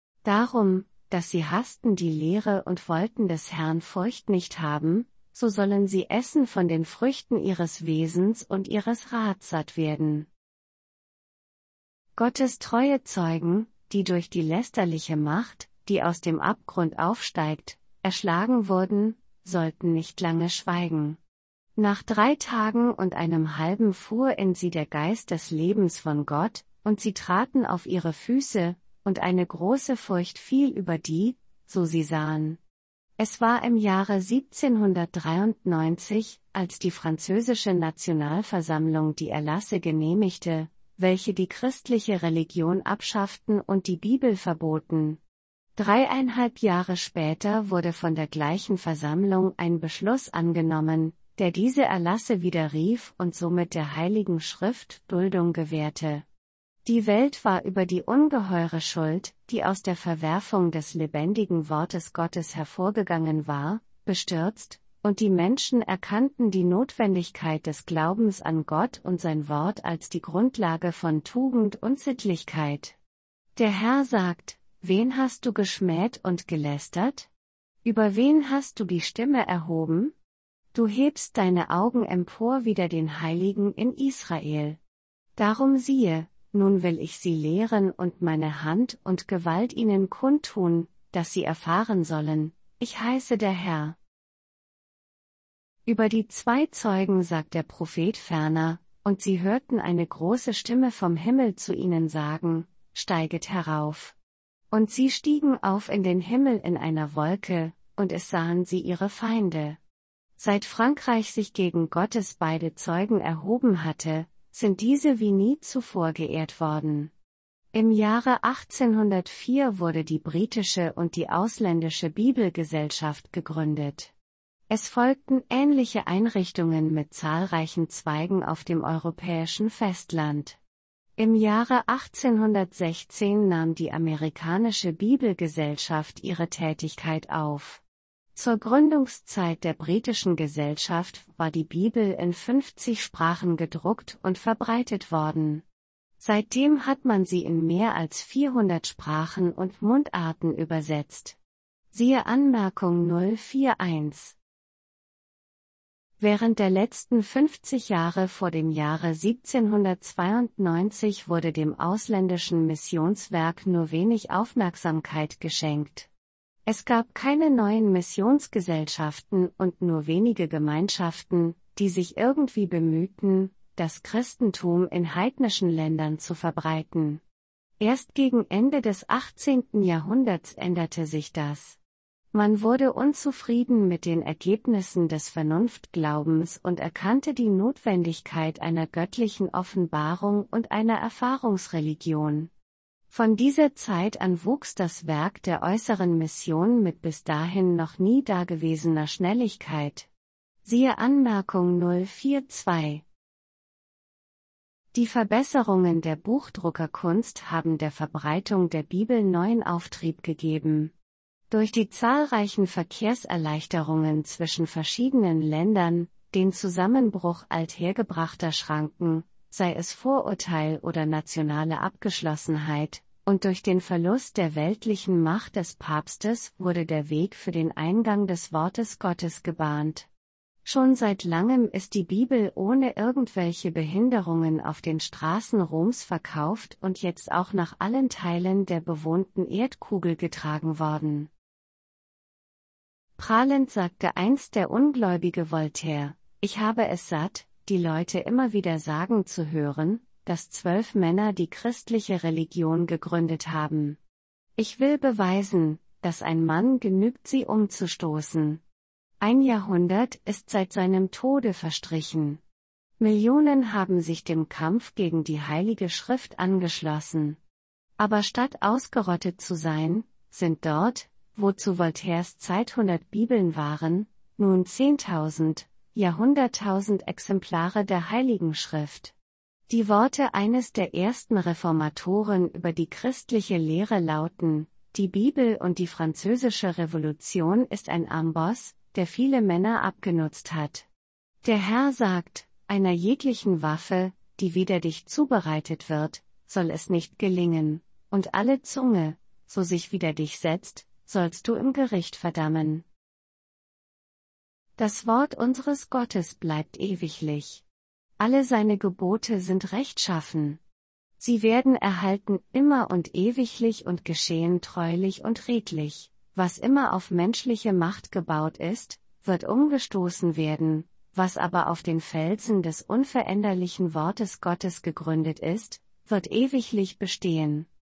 Darum, dass sie hassten die Lehre und wollten des Herrn Furcht nicht haben, so sollen sie essen von den Früchten ihres Wesens und ihres Rats satt werden. Gottes treue Zeugen, die durch die lästerliche Macht, die aus dem Abgrund aufsteigt, erschlagen wurden, sollten nicht lange schweigen. Nach 3 Tagen und einem halben fuhr in sie der Geist des Lebens von Gott, und sie traten auf ihre Füße, und eine große Furcht fiel über die, so sie sahen. Es war im Jahre 1793, als die französische Nationalversammlung die Erlasse genehmigte, welche die christliche Religion abschafften und die Bibel verboten. 3,5 Jahre später wurde von der gleichen Versammlung ein Beschluss angenommen, der diese Erlasse widerrief und somit der Heiligen Schrift Duldung gewährte. Die Welt war über die ungeheure Schuld, die aus der Verwerfung des lebendigen Wortes Gottes hervorgegangen war, bestürzt, und die Menschen erkannten die Notwendigkeit des Glaubens an Gott und sein Wort als die Grundlage von Tugend und Sittlichkeit. Der Herr sagt: Wen hast du geschmäht und gelästert? Über wen hast du die Stimme erhoben? Du hebst deine Augen empor wider den Heiligen in Israel. Darum siehe, nun will ich sie lehren und meine Hand und Gewalt ihnen kundtun, dass sie erfahren sollen, ich heiße der Herr. Über die 2 Zeugen sagt der Prophet ferner, und sie hörten eine große Stimme vom Himmel zu ihnen sagen, steiget herauf. Und sie stiegen auf in den Himmel in einer Wolke, und es sahen sie ihre Feinde. Seit Frankreich sich gegen Gottes beide Zeugen erhoben hatte, sind diese wie nie zuvor geehrt worden. Im Jahre 1804 wurde die britische und die ausländische Bibelgesellschaft gegründet. Es folgten ähnliche Einrichtungen mit zahlreichen Zweigen auf dem europäischen Festland. Im Jahre 1816 nahm die amerikanische Bibelgesellschaft ihre Tätigkeit auf. Zur Gründungszeit der britischen Gesellschaft war die Bibel in 50 Sprachen gedruckt und verbreitet worden. Seitdem hat man sie in mehr als 400 Sprachen und Mundarten übersetzt. Siehe Anmerkung 041. Während der letzten 50 Jahre vor dem Jahre 1792 wurde dem ausländischen Missionswerk nur wenig Aufmerksamkeit geschenkt. Es gab keine neuen Missionsgesellschaften und nur wenige Gemeinschaften, die sich irgendwie bemühten, das Christentum in heidnischen Ländern zu verbreiten. Erst gegen Ende des 18. Jahrhunderts änderte sich das. Man wurde unzufrieden mit den Ergebnissen des Vernunftglaubens und erkannte die Notwendigkeit einer göttlichen Offenbarung und einer Erfahrungsreligion. Von dieser Zeit an wuchs das Werk der äußeren Mission mit bis dahin noch nie dagewesener Schnelligkeit. Siehe Anmerkung 042. Die Verbesserungen der Buchdruckerkunst haben der Verbreitung der Bibel neuen Auftrieb gegeben. Durch die zahlreichen Verkehrserleichterungen zwischen verschiedenen Ländern, den Zusammenbruch althergebrachter Schranken, sei es Vorurteil oder nationale Abgeschlossenheit, und durch den Verlust der weltlichen Macht des Papstes wurde der Weg für den Eingang des Wortes Gottes gebahnt. Schon seit langem ist die Bibel ohne irgendwelche Behinderungen auf den Straßen Roms verkauft und jetzt auch nach allen Teilen der bewohnten Erdkugel getragen worden. Prahlend sagte einst der ungläubige Voltaire, ich habe es satt, die Leute immer wieder sagen zu hören, dass 12 Männer die christliche Religion gegründet haben. Ich will beweisen, dass ein Mann genügt, sie umzustoßen. Ein Jahrhundert ist seit seinem Tode verstrichen. Millionen haben sich dem Kampf gegen die Heilige Schrift angeschlossen. Aber statt ausgerottet zu sein, sind dort, wo zu Voltaires Zeit 100 Bibeln waren, nun 10.000, ja 100.000 Exemplare der Heiligen Schrift. Die Worte eines der ersten Reformatoren über die christliche Lehre lauten, die Bibel und die Französische Revolution ist ein Amboss, der viele Männer abgenutzt hat. Der Herr sagt, einer jeglichen Waffe, die wider dich zubereitet wird, soll es nicht gelingen, und alle Zunge, so sich wider dich setzt, sollst du im Gericht verdammen. Das Wort unseres Gottes bleibt ewiglich. Alle seine Gebote sind rechtschaffen. Sie werden erhalten immer und ewiglich und geschehen treulich und redlich. Was immer auf menschliche Macht gebaut ist, wird umgestoßen werden, was aber auf den Felsen des unveränderlichen Wortes Gottes gegründet ist, wird ewiglich bestehen.